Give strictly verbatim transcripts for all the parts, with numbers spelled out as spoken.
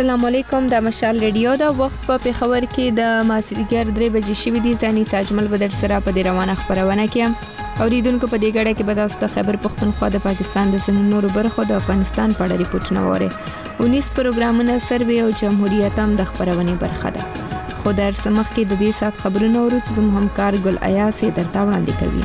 السلام علیکم. د مشال ریډیو د وخت په پیښور کې د مازیګر درې بجې شوې دي. ځاني ساجمل بدر سره په دې روانه خبرونه کې اوریدونکو په دې غړې کې به تاسو ته خبر پښتونخوا د پاکستان د سنن نورو برخو د افغانستان په اړه ریپورتونه وره. انیس پروګرامونه سروې او جمهوریت هم د خبرونه برخه ده. خو در سمخ کې د دې سات خبرونه ورو چې زموږ همکار ګل ایاس درته وړاندې کوي.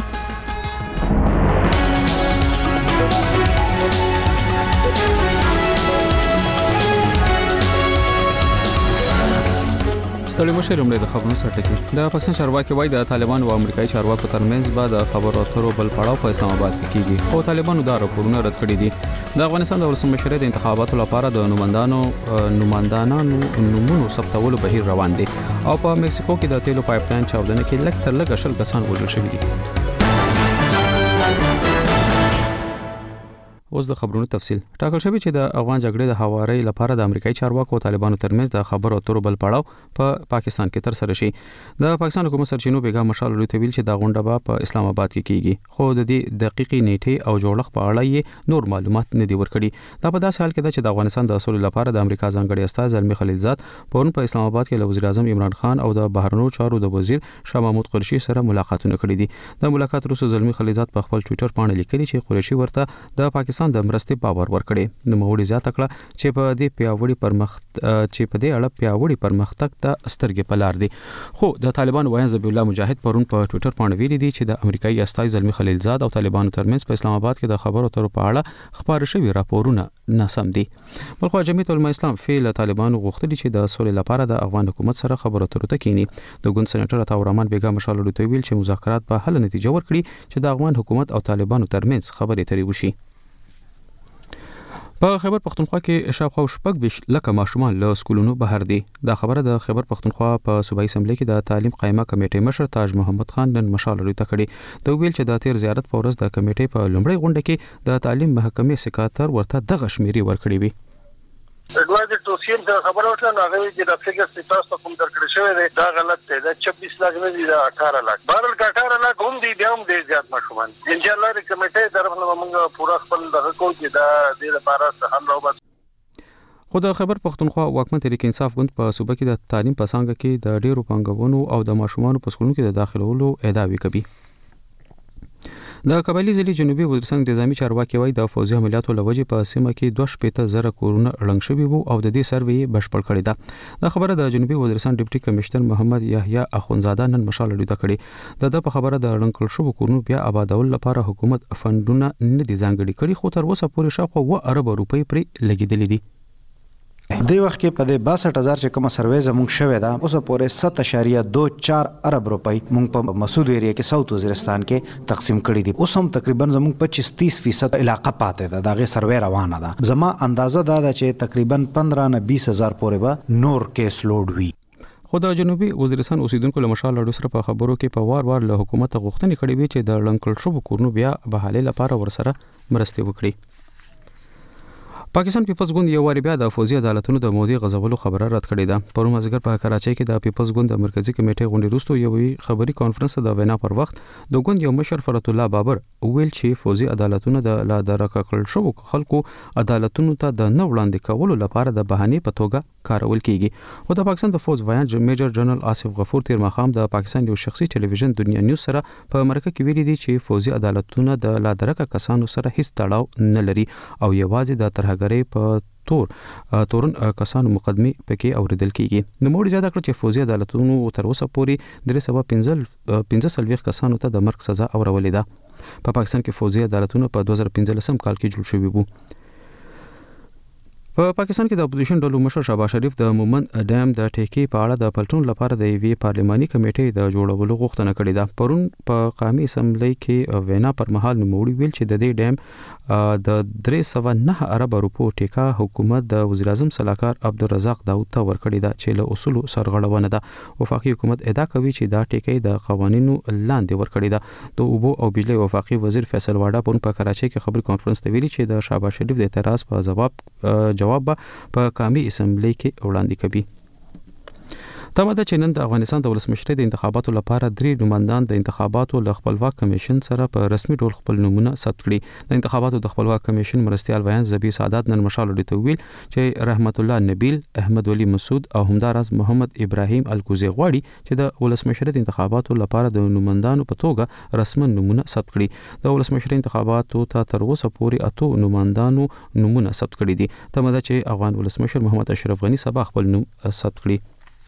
ستړي مشر هم د خبرونو سره ټکی د پاکستان چارواکي وایي د طالبانو او امریکایي چارواکو ترمنځ به د خبرو اترو بل پړاو په اسلام آباد کې کیږي. خو طالبانو دا راپورونه رد کړي دي. د افغانستان د ولسمشر د انتخاباتو لپاره د نوماندانو نوماندانانو نومونو ثبتولو بهیر روان دي او په مکسیکو کې د تیلو پایپلاین چاودنه کې لږ تر لږه شل کسان وژل شوي دي. اوس د خبرونو تفصیل. ټاکل شوی چې د افغان جګړې د هواري لپاره د امریکایي چارواکو او طالبانو ترمنځ د خبرو اترو بل پړاو په پا پاکستان کې تر سره شي. د پاکستان حکومت سرچینو بیګا مشال لوی ویل چې دا غونډه به په اسلام آباد کې کیږي. خو د دې دقیقې نیټه او جوړښت په اړه یې نور معلومات نه دی ورکړي. دا په داسې حال کې ده چې د افغانستان د اصول لپاره د امریکا ځانګړي استاد زلمی خلیلزاد پرون په اسلام آباد کې له وزیر اعظم عمران خان او د بهرنیو چارو د وزیر شاه محمود قریشي سره ملاقاتونه کړي دي. د ملاقات وروسته زلمی خلیلزاد په خپل ټوئیټر باندې لیکلي چې قریشي ورته د پاکستان د مرستې باور ورکړي. نو موړي زیاته کړه چې په دې پیاوړي پرمخت چې په دې اړه پیاوړي پرمختګ ته سترګې پلار دي. خو د طالبانو وایي ذبیح الله مجاهد پرون په ټوئیټر باندې ویلي دي چې د امریکایي استاد زلمی خلیلزاد او طالبانو ترمنځ په اسلام آباد کې د خبرو اترو په اړه خبر شوی راپورونه ناسم دي. بلخو جمعیت علماء اسلام فعل طالبانو غوښتلي چې د سولې لپاره د افغان حکومت سره خبرو اترو ته کینی. د ګوند سېنیټر عطا الرحمن بیګا مشال لوی ویل چې مذاکرات په حل نتیجه ورکړي چې د افغان حکومت او طالبانو ترمنځ خبرې اترې وشي. په خیبر پختونخوا کې شاوخوا شپږ ویشت لکه ماشومان له سکولونو بهر دي. دا خبره د خیبر پختونخوا په صوبایي اسمبلی کې د تعلیم قائمه کمیټې مشر تاج محمد خان نن مشال لري تکړي. د ویل چې د تیر زیارت په ورځ د کمیټې په لومړۍ غونډه کې د تعلیم محکمې سکاتر ورته دغه شمیرې ورکړي وي. دغه توصیه د خبرو ټول هغه چې د فکر ستاسو ته کوم درکړی شوی دی دا غلط دی. دا چوبیس لک نه دي، دا اٹھارہ لک بهرل اٹھارہ لک هم دي، بیا هم ډیر زیات ماشومان. ان شاء الله د کمیټې طرفه موږ پورا خپل دغه کوو چې دا د لپاره حل راوړو. خو د خیبر پختونخوا واکمن تحریک انصاف ګوند په صوبه کې د تعلیم په څانګه کې د ډیرو پنګونو او د ماشومانو په سکولونو کې د داخلولو ادعاوې کوي. د قبایلی ضلع جنوبي وزیرستان د نظامی چارواکي وایي د فوزي عملیاتو لوجې په سیمه کې دوه شپېته زره کورونه رنګ شوي وو او د دې سروې بشپړ کړی ده. دا خبره د جنوبي وزیرستان ډیپټي کمشنر محمد یحیی اخونزاده نن مشال لري کړی. د په خبره د رنګ کړل شوو کورونو بیا آبادول لپاره حکومت فندونه نه دي ځانګړي کړي، خو تر اوسه پورې شاوخوا اوه ارب روپۍ پرې لګیدلې دي. د وخت کې په دې باسټ هزار چې کومه سروې زموږ شوې ده اوس پورې سات اشاریه دو چار ارب روپۍ موږ په مسعود ایریا کې ساوث وزیرستان کې تقسیم کړي دي. اوس هم تقریبا زموږ پچیس تیس فیصد علاقه پاتې ده. دغه سروې روانه ده. زما اندازه دا ده چې تقریبا پندرہ نه بیس هزار پورې به نور کیس لوډ وي. خو د جنوبي وزیرستان اوسیدونکو له مشال لړ سره په خبرو کې په وار وار له حکومت غوښتنې کړې وي چې د لنکل شوو کورونو بیا بحالي لپاره ورسره مرستې وکړي. پاکستان پیپلز ګوند یو واری بیا د فوزي عدالتونو د مودي غزولو خبره رد کړې ده. پرون مازیګر په کراچۍ کې د پیپلز ګوند د مرکزی کمیټې غونډې وروسته یو خبري کانفرنس د وینا پر وخت د ګوند یو مشر فرت الله بابر ویل چې فوزي عدالتونو د لا درک کړل شو خلکو عدالتونو ته د نه وړاندې کولو لپاره د بهانې په توګه کارول کیږي. خو د پاکستان د فوز وایان میجر جنرال آصف غفور تیر مخام د پاکستان یو شخصي ټلویزیون دنیا نیوز سره په مرکه کې ویلي دي چې فوزي عدالتونه د لا درک کسانو سره هیڅ تړاو نه لري او یوازې د ترهګرۍ په تور تورن کسانو مقدمه پکې اوریدل کیږي. نو موږ زیاته کړ چې فوزي عدالتونو تر اوسه پورې درې سوه پنځه سلويخ کسانو ته د مرګ سزا اورولې ده. په پاکستان کې فوزي عدالتونو په دوه زره پنځلسم کال کې جوړ شوي وو. په پاکستان کې د اپوزیشن ډلو مشر شهباز شریف د مومند ډیم د ټیکې په اړه د پلټون لپاره د یوې پارلماني کمیټې د جوړولو غوښتنه کړې ده. پرون په قومي اسمبلی کې وینا پر مهال نوموړي ویل چې د دې ډیم د درې سوه نه ارب روپو ټیکا حکومت د وزیر اعظم صلاحکار عبدالرزاق داود ته ورکړې ده چې له اصولو سرغړونه ده. وفاقي حکومت ادعا کوي چې دا ټیکې د قوانینو لاندې ورکړې ده. د اوبو او بجلی وفاقي وزیر فیصل واډا پرون په کراچۍ کې خبري کانفرنس ته ویلي چې د شهباز شریف د اعتراض په جواب جواب په قومي اسمبلی کې وړاندې کوي. تمه ده چې نن د افغانستان د ولسمشرۍ د انتخاباتو لپاره درې نمائندان د انتخاباتو له خپلواک کمیشن سره په رسمي ډول خپل نومونه ثبت کړي. د انتخاباتو د خپلواک کمیشن مرستيال ویان زبی سعادت نن مشال ډیته ویل چې رحمت الله نبیل، احمد ولی مسعود او همدارس محمد ابراهیم الکوزی غواړي چې د ولسمشرۍ د انتخاباتو لپاره د نمائندانو په توګه رسمي نومونه ثبت کړي. د ولسمشرۍ انتخاباتو ته تر اوسه پورې اته نمائندانو نومونه ثبت کړي دي. تمه ده چې افغان ولسمشر محمد اشرف غنی سبا خپل نوم ثبت کړي.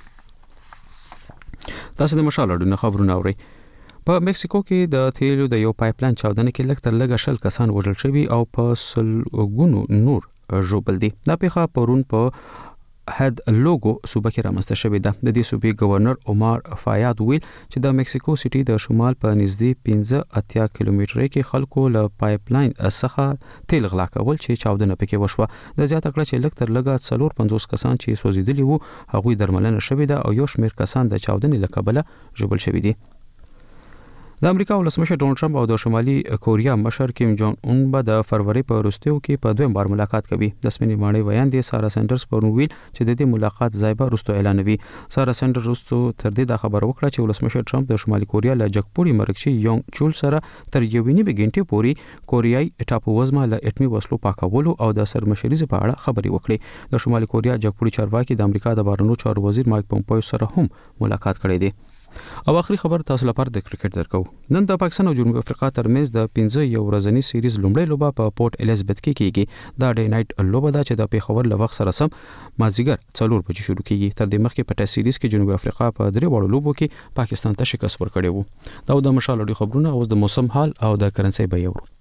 تاسو د مشال اډونه خبرونه اورئ. په مکسیکو کې د تیلو د یو پایپلاین چاودنه کې لږ تر لږه شل کسان وژل شوي او په سلګونو نور ژوبل دي. دا پیښه پرون په هد لوګو صوبه کې رامنځته شوې ده. د دې صوبې گورنر عمر فایاد ویل چې د مکسیکو سټي د شمال په نږدې پنځه اتیا کیلومتره کې خلکو له پایپلاین څخه تیل غلا کول چې چاودنه پکې وشوه. د زیاته کړه چې لږ تر لږه څلور پنځوس کسان چې سوځیدلي وو هغوی درملنه شوې ده او یو شمېر کسان د چاودنې له کبله ژوبل شوي دي. د امریکا ولسمشر ډونالد ټرمپ او د شمالي کوریا مشر کیم جونګ اون به د فروری په وروستیو کې په دویم بار ملاقات کوي. د سپینې ماڼۍ ویان دي سارا سینډرز په ویل چې د دې ملاقات ځای به وروسته اعلانوي. سارا سینډرز وروسته تر دې د خبر وکړه چې ولسمشر ټرمپ د شمالي کوریا له جګپوړي مرکزي یونګ چول سره تر یوې نیمې غنټې پورې کوریايي ټاپووزمه له اټمي وسلو پاکولو او د سرمشريزې په اړه خبرې وکړې. د شمالي کوریا جګپوړي چارواکي د امریکا د بهرنیو چارو وزیر مایک پومپیو سره هم ملاقات کړی دی. او اخري خبر تاسو لپاره د کرکټ درکو. نن د پاکستان او جنوب افریقا ترمنځ د پنځه یو ورځنی سیریز لومړی لوبه په پورت الیزابت کې کیږي. دا ډے نایټ لوبه ده چې د پیښور له وخت سره سم مازیګر څلور بجې شروع کیږي. تر دې مخکې په ټیسټ سیریز کې جنوب افریقا په درې وړو لوبو کې پاکستان ته شکست ورکړی وو. دا د مشال اډي خبرونه اوس د موسم حال او د کرنسي بیه ورو.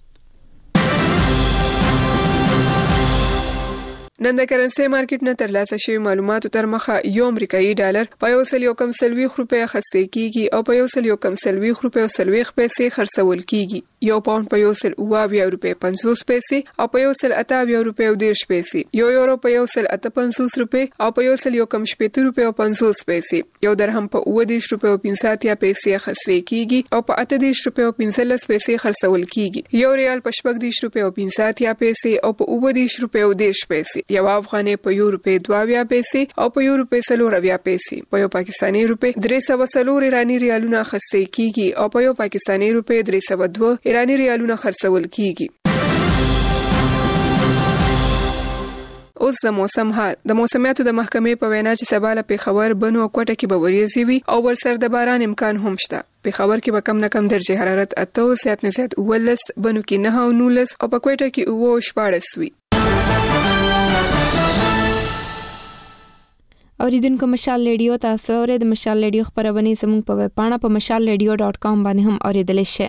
نن د کرنسي مارکیټ نه ترلاسه شوی معلوماتو تر مخه یو امریکایي ډالر په یو سل یو کم سلويخ روپیا خرڅ کیږي او په یو سل یو کم سلويخ روپیا سلويخ پیسې خرڅول کیږي. یو پاوند په یو سل اویا روپیا پنځوس پیسې او په یو سل اته روپیا دیرش پیسې. یو یورو په یو سل اته پنځوس روپیا او په یو سل یو کم شپږ روپیا پنځوس پیسې. یو درهم په اوه دیرش روپیا پنځه پیسې خرڅ کیږي او په اته دیرش روپیا پنځلس پیسې خرڅول کیږي. یو ریال په شپږ دیرش روپیا پنځه پیسې او په اوه دیرش روپیا دیرش پیسې. یو افغاني په یو روپیا دوه پیسې او په یو روپیا څلور پیسې. په یو پاکستاني روپیا درې سوه څلور ایرانی ریالونه خرڅ کیږي او په یو پاکستاني روپیا درې سوه دوه ایرانی ریالونه خرڅول کیږي. اوس د موسم حال. د موسمیاتو د محکمې په وینا چې سبا له پیښور، بنو او کوټه کې به وریځي وي او ورسره د باران امکان هم شته. پیښور کې به کم نه کم درجه حرارت اته، زیات نه زیات اوولس، بنو کې نه او نولس او په کوټه کې اوه او شپاړس وي. اوریدونکو مشال ریډیو تاسو اورئ. د مشال ریډیو خبرونه زموږ په ویب پاڼه په مشال ریډیو ډاٹ کام باندې هم اوریدل شئ.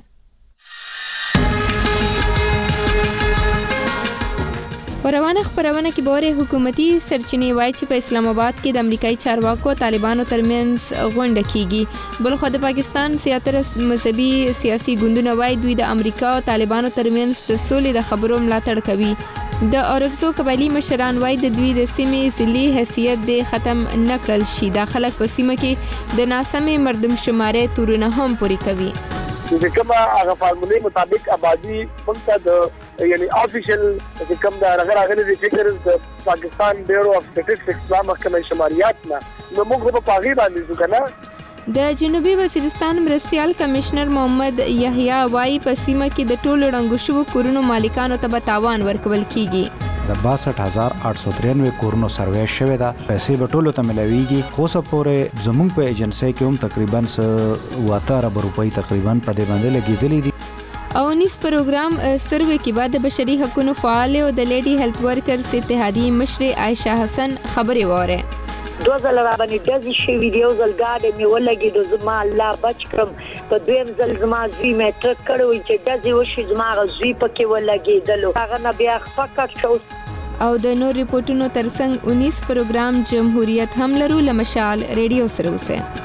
روانه خبرونه کې بوره حکومتي سرچینې وایي چې په اسلام آباد کې د امریکایي چارواکو طالبانو ترمنځ غونډه کیږي. بلخو د پاکستان سیاتره مذهبي سیاسي ګوندونه وایي دوی د امریکا او طالبانو ترمنځ د سولې د خبرو ملاتړ کوي. د اورکزو قبایلی مشران وایي د دوی د سیمې ځلي حیثیت د ختم نکړل شي. دا خلک په سیمه کې د ناسمې مردم شمارې تورونه هم پوری کوي. چې کومه هغه فارمولې مطابق آبادی مونږ د یعنی افیشل چې کوم دا هغه راغلي د فګرز د پاکستان بیورو اف سټټسټکس لا محکمه شماریات نه نو موږ په پاغي باندې ځو کنه. د جنوبي وزیرستان مرستيال کمشنر محمد یحیی وایي په سیمه کې د ټولو رنګو شوو کورونو مالکانو ته به تاوان ورکول کیږي. د باسټ هزار اټ سو ترانوي کورونو سروې شوې ده. پیسې به ټولو ته ملويږي. خو څه پورې زموږ په ایجنسی کې هم تقریبا واته ارب روپۍ تقریبا په دې باندې لګېدلې دي. او نیس پروګرام سروې کې بعد د بشري حقوقو فعال او د لیډي هیلث ورکرز اتحادیې مشر عائشہ حسن خبرې وره. دو ځل را باندې دزي شي ویډیو زل گاډه می ولګي د زما الله بچ کړم. په دویم ځل زما زوی مې ټرک کړو چې دزي وشي زما غوي پکې ولګي دلو هغه نه بیا فقط شو. او د نور ریپورتونو ترڅنګ انیس پروګرام جمهوریت هم لرو لمشال ریډیو سره اوسه.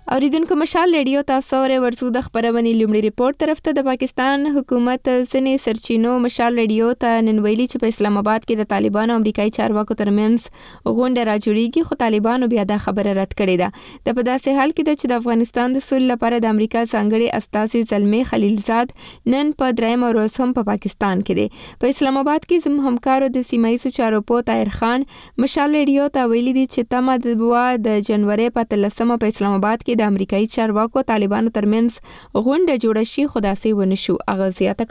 اوریدونکو مشال ریډیو تاسو اورئ ورسو د خبرونې لومړی ریپورت طرف ته د پاکستان حکومت ځنې سرچینو مشال ریډیو ته نن ویلي چې په اسلام آباد کې د طالبانو او امریکایي چارواکو ترمنځ غونډه راجوړیږي، خو طالبانو بیا دا خبره رد کړې ده. د په داسې حال کې ده چې د افغانستان د صلح لپاره د امریکا ځانګړي استازي زلمي خلیلزاد نن په درېیم ورځ هم په پاکستان کې دی. په اسلام آباد کې زموږ همکارو د سیمایي چارو په طاهر خان مشال ریډیو ته ویلي دي چې تمه د بوا د جنوري په اتلسمه په اسلام آباد کې د امریکایي چارواکو طالبانو ترمنځ غونډه جوړه شي، خو داسې ونه شو. هغه زیاته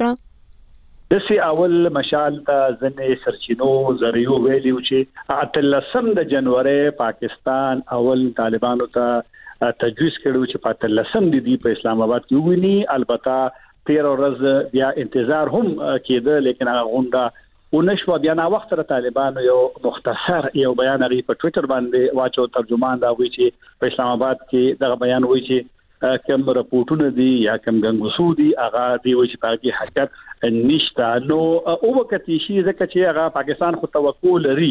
کړه دسی اول مشال ته ځنې سرچینو زریو ویلیو چې اتلسم د جنوري پاکستان اول طالبانو ته تجویز کړو چې په اتلسم د دې په اسلام آباد کې ویني. البته تیر ورځ بیا انتظار هم کېده، لیکن هغه غونډه ونشو. بیا نا وخت سره طالبانو یو مختصر یو بیان غي په ټوئیټر باندې واچو، ترجمان دا وی چې په اسلام آباد کې دا بیان وی چې کوم راپورټونه دي یا کوم غنغسو دي هغه دی وی چې پاکي حقیقت نشته. نو او وخت شي ځکه چې هغه پاکستان خو توقع لري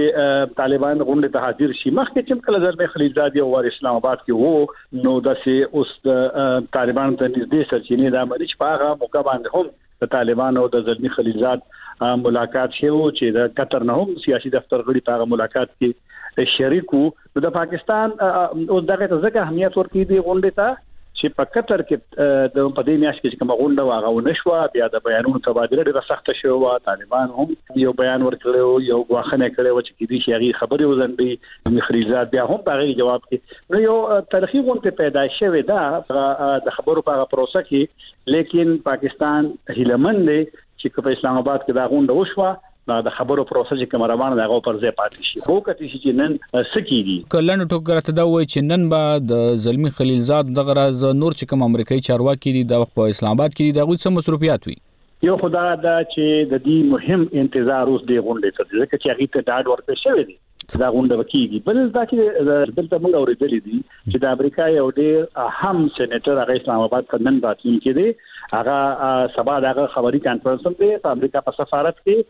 چې طالبان غونډه ته حاضر شي. مخکې چې کله زلمي خلیلزاد یو ور اسلام آباد کې وو، نو داسې اوس طالبان ته نږدې سرچینې د امریکا په هغه موقع باندې هم د طالبان او د زلمي خلیلزاد ملاقات شو چې د قطر نه هم سیاسي دفتر غړي په ملاقات کې شریکو. د پاکستان او دغه ځکه اهمیت ورکړي دی غونډه ته چې په قطر کې د پدې میاشت کې کوم غونډه واغونه نشو. بیا د بیانونو تبادله ډیره سخت شو. طالبان هم یو بیان ورکړو، یو غواخنه کړو چې کدي شي هغه خبري وزندي مخریزات بیا هم په جواب کې نو یو تاریخي غونډه پیدا شوه دا د خبرو په پروسه کې. لیکن پاکستان هیلمن دی چې په اسلام آباد کې دا غونډه وشوه، دا د خبرو پروسه چې کوم روان دی هغه پر ځای پاتې شي. خو کته چې نن سکیږي کلن ټوکرته دا وای چې نن به د زلمی خلیلزاد دغه راز نور چې کوم امریکایي چارواکي دي د په اسلام آباد کې دغه څه مصروفیات وي. یو خدا دا چې د دې مهم انتظار اوس دی غونډه ته ځکه چې هغه ته ډاډ ورکړی شوی دی چې دا غونډه وکړي. بل دا چې دلته موږ اورېدلې دي چې د امریکا یو ډېر اهم سېنیټر هغه اسلام آباد ته نن راتلونکی دی. هغه سبا دغه خبري کانفرنس هم دی په امریکا په سفارت کې.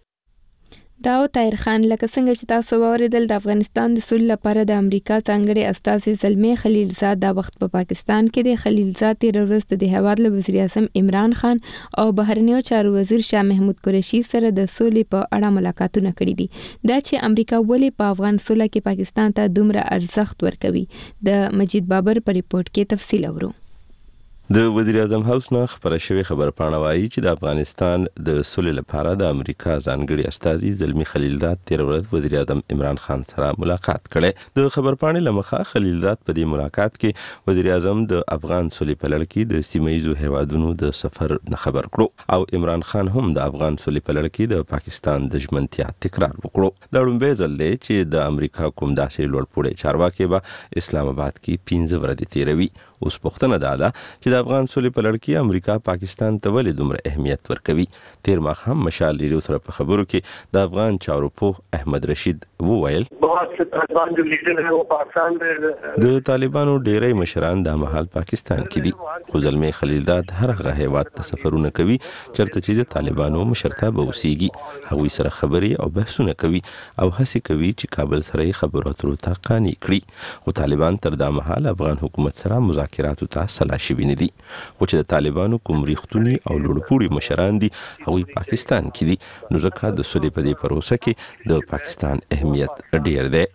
دا طاهر خان لکه څنګه چې تاسو اوریدل د افغانستان د صلح لپاره د امریکا ځانګړي استازي زلمي خلیلزاد دا وخت په پاکستان کې د خلیلزاد تیر ورځ د هیواد له وزیر اعظم عمران خان او بهرنیو چارو وزیر شاه محمود قریشي سره د صلح په اړه ملاقاتونه کړي دي. دا چې امریکا ولې په افغان صلح کې پاکستان ته دومره ارزښت ورکوي، د مجید بابر په ریپورت کې تفصیل اورو. د وزیر اعظم هاوس نه خبره شوې خبر پاڼه وایي چې د افغانستان د صلح لپاره د امریکا ځانګړي استازي زلمي خلیلزاد تیر ورځ وزیر اعظم عمران خان سره ملاقات کړي. د خبر پاڼې لمخه خلیلزاد په دې ملاقات کې وزیر اعظم د افغان صلح په لړ کې د سیمایي هیوادونو د سفر نه خبر کړو او عمران خان هم د افغان صلح په لړ کې د پاکستان د ژمنتیا تکرار وکړو. دا لومبه ځل دی چې د امریکا کوم داسې لوړپوړي چارواکي به اسلام آباد کې پنځه ورځې تیروي. اوس پوښتنه دا ده چې د افغان صلح په لړ کې امریکا پاکستان ته ولې دومره اهمیت ورکوي. تیر ماښام مشال ریډیو سره په خبرو کې د افغان چارو پوه احمد رشید وویل د طالبانو ډیری مشران د مهال پاکستان کې دي، خو زلمي خلیلزاد هر هغه هیواد ته سفرونه کوي چرته چې د طالبانو مشرتابه اوسېږي. هغوی سره خبرې او بحثونه کوي او هڅه کوي چې کابل سره خبرو اترو ته قانع کړي. خو طالبان تر دا مهال افغان حکومت سره مذاکراتو ته سلا شوي نه دي. خو چې د طالبانو کوم ریښتونی او لوړپوړي مشران دي هغوی پاکستان کې دي، نو ځکه د صلح په دې پروسه کې د پاکستان اهمیت ډیر دی.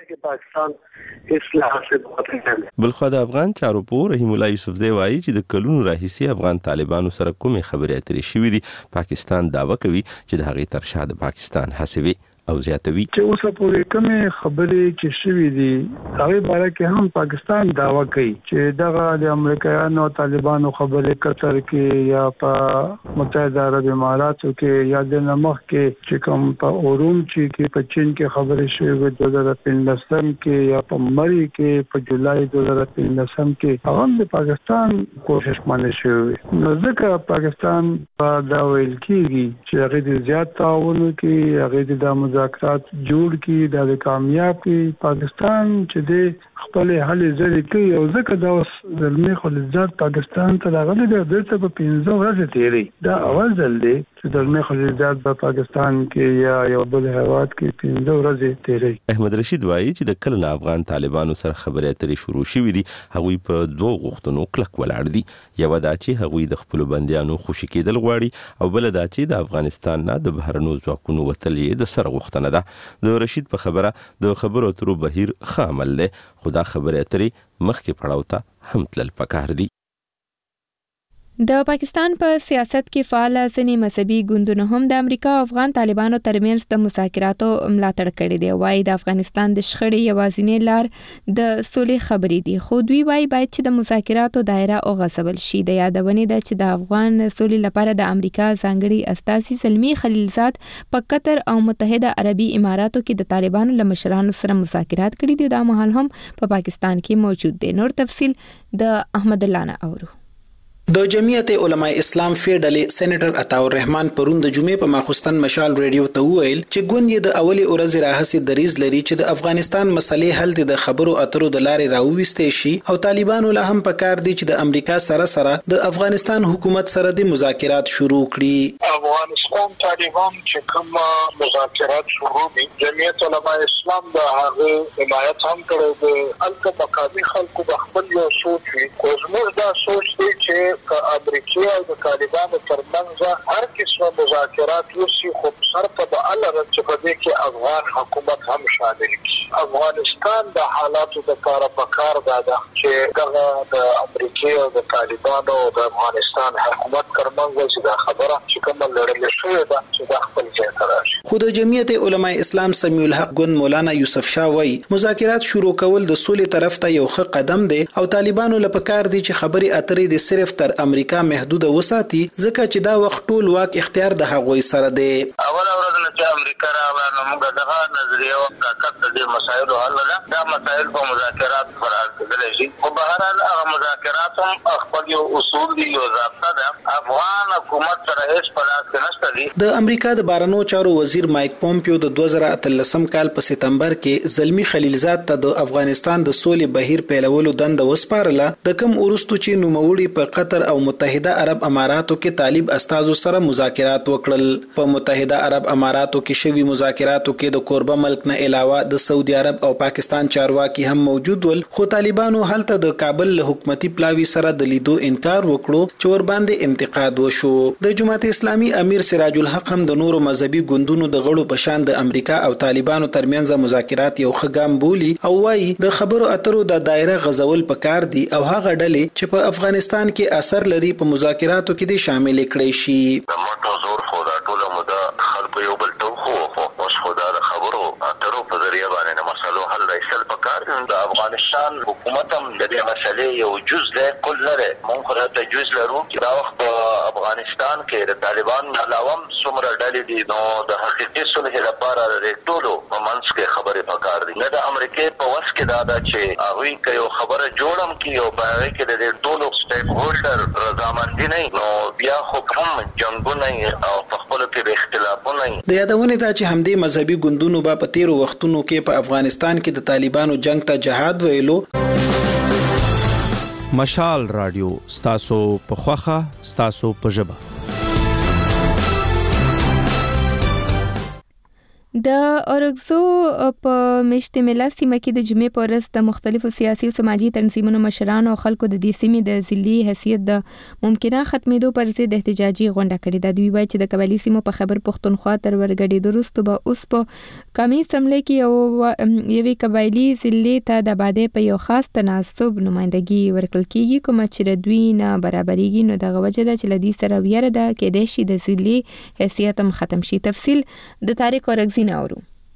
بلخو د افغان چارو پوه رحیم الله یوسفزی وایي چې د کلونو راهیسې افغان طالبانو سره کومې خبرې اترې شوې دي پاکستان دعوه کوي چې د هغې تر شا د پاکستان هڅې وي او زیاتوي. چې اوسه پورې کومې خبرې چې شوې دي هغه باره کې هم پاکستان دعوه کوي چې دغه د امریکایانو او طالبانو خبرې قطر کې یا په متحده عرب اماراتو کې یا د نمخ کې چې کوم په اوروم چې په چین کې خبرې شوې د دوه هزار پنځلس کې یا په مری کې په جولای دوه هزار پنځلس کې هغه د پاکستان کوشش باندې شوې. نو ځکه پاکستان په دا ویل کېږي چې هغه د زیات تعاون کوي، هغه د مذاکرات جوړ کړي د کامیاب کړي. پاکستان چې د خپل حل زری کوي او ځکه دا اوس زلمی خلیلزاد پاکستان ته راغلی دی دلته په پنځه ورځې تیری دا اول ځل دی چې زلمی خلیلزاد په پاکستان کې یا یو بل هیواد کې پنځه ورځې تیری. احمد رشید وایي چې د کله افغان طالبانو سره خبرې اترې شروع شوې دي هغوی په دوه غوښتنو کلک ولاړ دي. یو دا چې هغوی د خپل بندیانو خوشي کېدل غواړي او بل دا چې د افغانستان نه د بهرنو ځواکونو وتل یې د سره غوښتنه ده. د رشید په خبره د خبرو اترو بهیر ښه عمل دی خو دا خبرې اترې مخکې پړاو ته هم تلل پکار دي. د پاکستان په پا سیاست کې فعال ځینې مذهبي ګوندونه هم د امریکا او افغان طالبانو ترمنځ د مذاکراتو ملاتړ کړی دی. وايي د افغانستان د شخړې یوازینی لار د سولې خبرې دي خو دوی وايي باید چې د مذاکراتو دایره وغځول شي. د یادونې ده چې د افغان سولې لپاره د امریکا ځانګړي استازي زلمی خلیلزاد په قطر او متحده عربي اماراتو کې د طالبانو له مشرانو سره مذاکرات کړي دي. دا مهال هم په پا پاکستان کې موجود دي. نور تفصیل د احمد الله نه اورو. د جمعیت علماء اسلام فیډلې سېنیټر عطا الرحمن پرون د جمعې په ماخوستن مشال ریډیو ته ویل چې ګوند یې د اولي ورځې راهسي دریز لري چې د افغانستان مسلې حل د خبرو اترو د لارې راوويستې شي او طالبانو له هم پکار دي چې د امریکا سره سره د افغانستان حکومت سره د مذاکرات شروع کړي. افغانستان طالبان چې کوم مذاکرات شروع دي جمعیت علماء اسلام د هغه حمایت هم کړو. د الکه مقامي خلکو د خپل یو سوچ وي خو زموږ دا سوچ دی چې امریکا او د طالبانو ترمنځ هر قسمه مذاکرات وشي خو شرط به الله چې په دې کې افغان حکومت هم شامل شي. افغانستان د حالاتو د کار په کار ده چې دغه د امریکا او د طالبانو او د افغانستان حکومت ترمنځ چې دا خبره چې کومه لړل شوې ده چې د خپل ځای ته راشي. خو د جمعیت علماء اسلام سمیع الحق ګوند مولانا یوسف شاه وایي مذاکرات شروع کول د سولې طرف ته یو ښه قدم دی او طالبانو لپاره کار دی چې خبري اترې د صرف تر امریکا محدود وساتي ځکه چې دا وخت ټول واک اختیار د هغوی سره دی. اول اورز نه چې امریکا راغله موږ دغه نظریه او طاقت د مسایلو حل نه دا مسایل په مذاکرات پر اړه شي خو بهر حال هغه مذاکرات هم خپل یو اصول دي یو ضابطه ده. افغان حکومت سره هیڅ پلاس کې نشته دي. د امریکا د بهرنیو چارو وزیر مایک پومپیو د دوه زره اتلسم کال په سپتمبر کې زلمی خلیلزاد ته د افغانستان د سولې بهیر پیلولو دنده وسپارله. د کوم ورستو چې نوموړي په قطر او متحده عرب اماراتو کې طالب استازو سره مذاکرات وکړل. په متحده عرب اماراتو کې شوی مذاکراتو کې د کوربه ملک نه علاوه د سعودي عرب او پاکستان چارواکي هم موجود ول خو طالبانو هلته د کابل له حکومتي پلاوی سره د لیدو انکار وکړو چې ور باندې انتقاد وشو. د جماعت اسلامي امیر سراج الحق هم د نورو مذهبي ګوندونو د غړو په شان د امریکا او طالبانو ترمنځ مذاکرات یو ښه ګام بولي او وايي د خبرو اترو د دایره غزول پکار دي او هغه ډلې چې په افغانستان کې اثر لري په مذاکراتو کې دي شامل کړي شي. د موټو زور خو دا ټول مده خلکو یو بل ته خو اوس خو دا خبرو اترو په ذریعہ باندې مسلو حل راځل پکار دي. د افغانستان حکومت هم د دې مسلې یو جز ده کول لري مونږ خو ته جز لرو چې دا وخت په افغانستان کې د طالبان علاوه څومره ډلې دي نو د حقیقي صلح لپاره د ټولو ممنځ کې خبرې پکار دي. نه د امریکا په وس کې دا ده چې هغه کوي خبره جوړم کې او په هغه کې د ټولو سټیک هولډر رضامندي نه نو بیا خو کوم جنگونه او په خپل کې اختلافونه. د یادونه ده چې همدې مذهبي ګوندونو په تیرو وختونو کې په افغانستان کې د طالبانو جنگ ته جهاد ویلو. مشال رادیو ستاسو په خوخه ستاسو په ژبه. د اورګزو په مشت ملا سیمه کې د جمعې په ورځ د مختلفو سیاسي او سماجي تنظیمونو مشرانو او خلکو د دې سیمې د ځلي حیثیت د ممکنه ختمېدو پر ضد احتجاجي غونډه کړې ده. دوی وایي چې د قبایلي سیمو په خبر پښتونخوا تر ورګډېدو وروسته به اوس په قومي اسمبلی کې یو یوې قبایلي ضلع ته د آبادۍ په یو خاص تناسب نمایندګي ورکړل کېږي کومه چې دوی نه برابرېږي. نو دغه وجه ده چې له دې سره ویره ده کېدای شي د ضلع حیثیت هم ختم شي. تفصیل د تاریخ اورګزي نه اورو.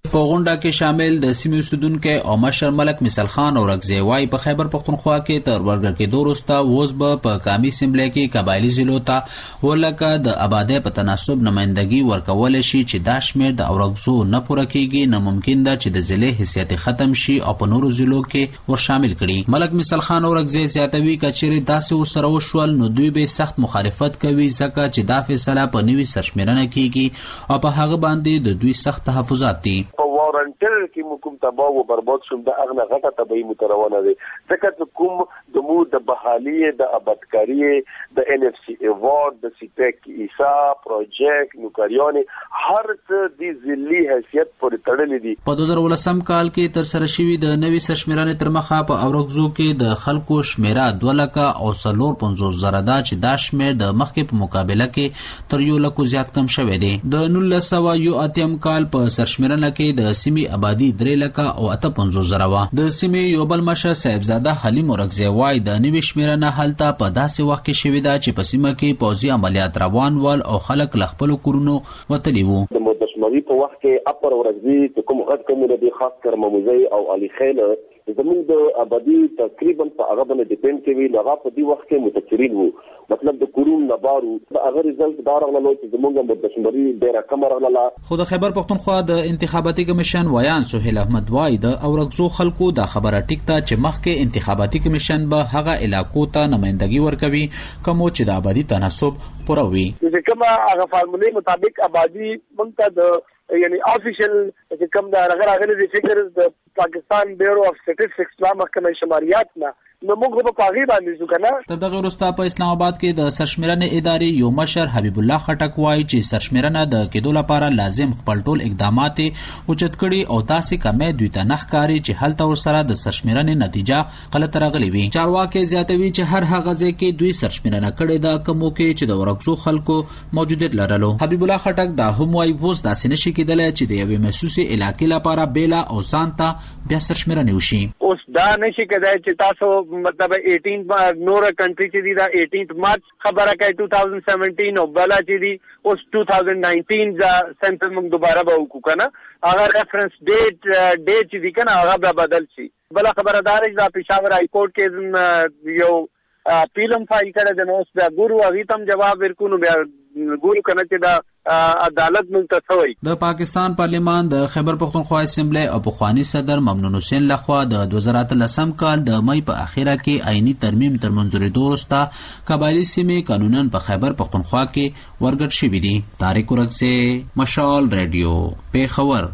په غونډه کې شامل د سیمې اوسیدونکو او مشر ملک مثال خان او رغزی وای په خیبر پختونخوا کې تر ورګر کې دورستا ووز به په قامي اسمبلی کې قبایلی ضلعو ته ولکه د آبادی په تناسب نمائندګي ورکول شي چې دا شمیر د اورغزو نه پوره کیږي، نه ممکن ده چې د ضلع حیثیت ختم شي او په نورو ضلعو کې ور شامل کړي. ملک مثال خان او رغزی زیاتوي کچېرې داسې وسره وشول نو دوی به سخت مخالفت کوي ځکه چې دا فیصله په نوي سرشمیرنه کیږي او په هغه باندې د دوی سخت تحفظات دي. په وارنټل کې مو کوم تباہ او برباد شوم د اغنه غټه تبعی متروانه دي ځکه کوم د مو د بحالی د آبادکاری د ان اف سی ایوارد د سیپک ایسا پروجیکټ نوکریانی هر څه د ځلی حیثیت پورې تړلې دي. په دوه زره ولسم کال کې تر سره شوی د نوي سرشمیرنې تر مخه په اورغزو کې د خلکو شمیره دوه لکه او څلور پنځوس زره ده چې دا شمیر د مخکې په مقابله کې تر یو لکو زیات کم شوی دی. د نولس سوه یو اتم کال په سرشمیرنه کې د سیمې آبادی درې لکه او اته پنځوس زره وه. د سیمې یو بل مشر صاحبزاده حلیم ورغزی وای د نوي شمیرنه هلته په داسې وخت کې شوې ده چې په سیمه کې پوځي عملیات روان ول او خلک له خپلو کورونو وتلي وو. د مدشمري په وخت کې اپر ورغزی چې کوم غټ کومونه دي خاص کر مموزي او علي خیل زموږ د آبادی تقریبا په هغه باندې ډیپند کوي. هغه په دې وخت کې متکرین وو، مطلب د کورون نبارو د هغه رزلټ دا راغله چې زموږ د دشمري ډیره کم راغله. خو د خیبر پختونخوا د انتخاباتي کمیشن ویان سهیل احمد وای د اورغزو خلکو د خبره ټیک ته چې مخکې انتخاباتي کمیشن به هغه علاقو ته نمائندګي ورکوي کوم چې د آبادی تناسب پوره وي. چې کومه هغه فارمولې مطابق آبادی مونږ ته د یعنی افیشل چې کوم دا راغلي د فګرز د پاکستان بیورو اف سټیټسټکس لا محکمه شماریات نه نو موږ په پاغي باندې ځو کنه. تر دغه وروسته په اسلام آباد کې د سرشمیرنې ادارې یو مشر حبیب الله خټک وایي چې سرشمیرنه د کېدو لپاره لازم خپل ټول اقدامات اوچت کړي او تاسې کمې دوی ته نه ښکاري چې هلته ورسره د سرشمیرنې نتیجه غلطه راغلې وي. چارواکي زیاتوي چې هر هغه ځای کې دوی سرشمیرنه کړې ده کومو کې چې د ورغزو خلکو موجودیت لرلو. حبیب الله خټک دا هم وایي اوس داسې نشي کېدلی چې د یوې محسوسې علاقې لپاره بیله او ځان ته بیا سرشمیرنې وشي. اوس دا نشي کېدای چې تاسو مطلب اٹھارہ نور کنټری چې دی دا اٹھارہ مارچ خبره کوي دو ہزار سترہ او بلا چې دی اوس دو ہزار انیس دا سنټر موږ دوباره به وکړو کنه. هغه ریفرنس ډیټ ډیټ چې دی کنه هغه به بدل شي. بل خبردار چې دا پېښور های کورټ کې یو پیلم فایل کړه د نوس بیا ګورو هغه تم جواب ورکونو بیا ګورو کنه چې دا عدالت منتسوي. د پاکستان پارلیمان د خیبر پختونخوا اسمبلی او پخوانی صدر ممنون حسین لخوا د دوه زره اتلسم کال د مئی په اخیره کې آئینی ترمیم تر منځورېدو وروسته قبایلي سیمې قانونا په خیبر پختونخوا کې ورګډ شوي دي. طارق ورغزی، مشال ریډیو، پیښور.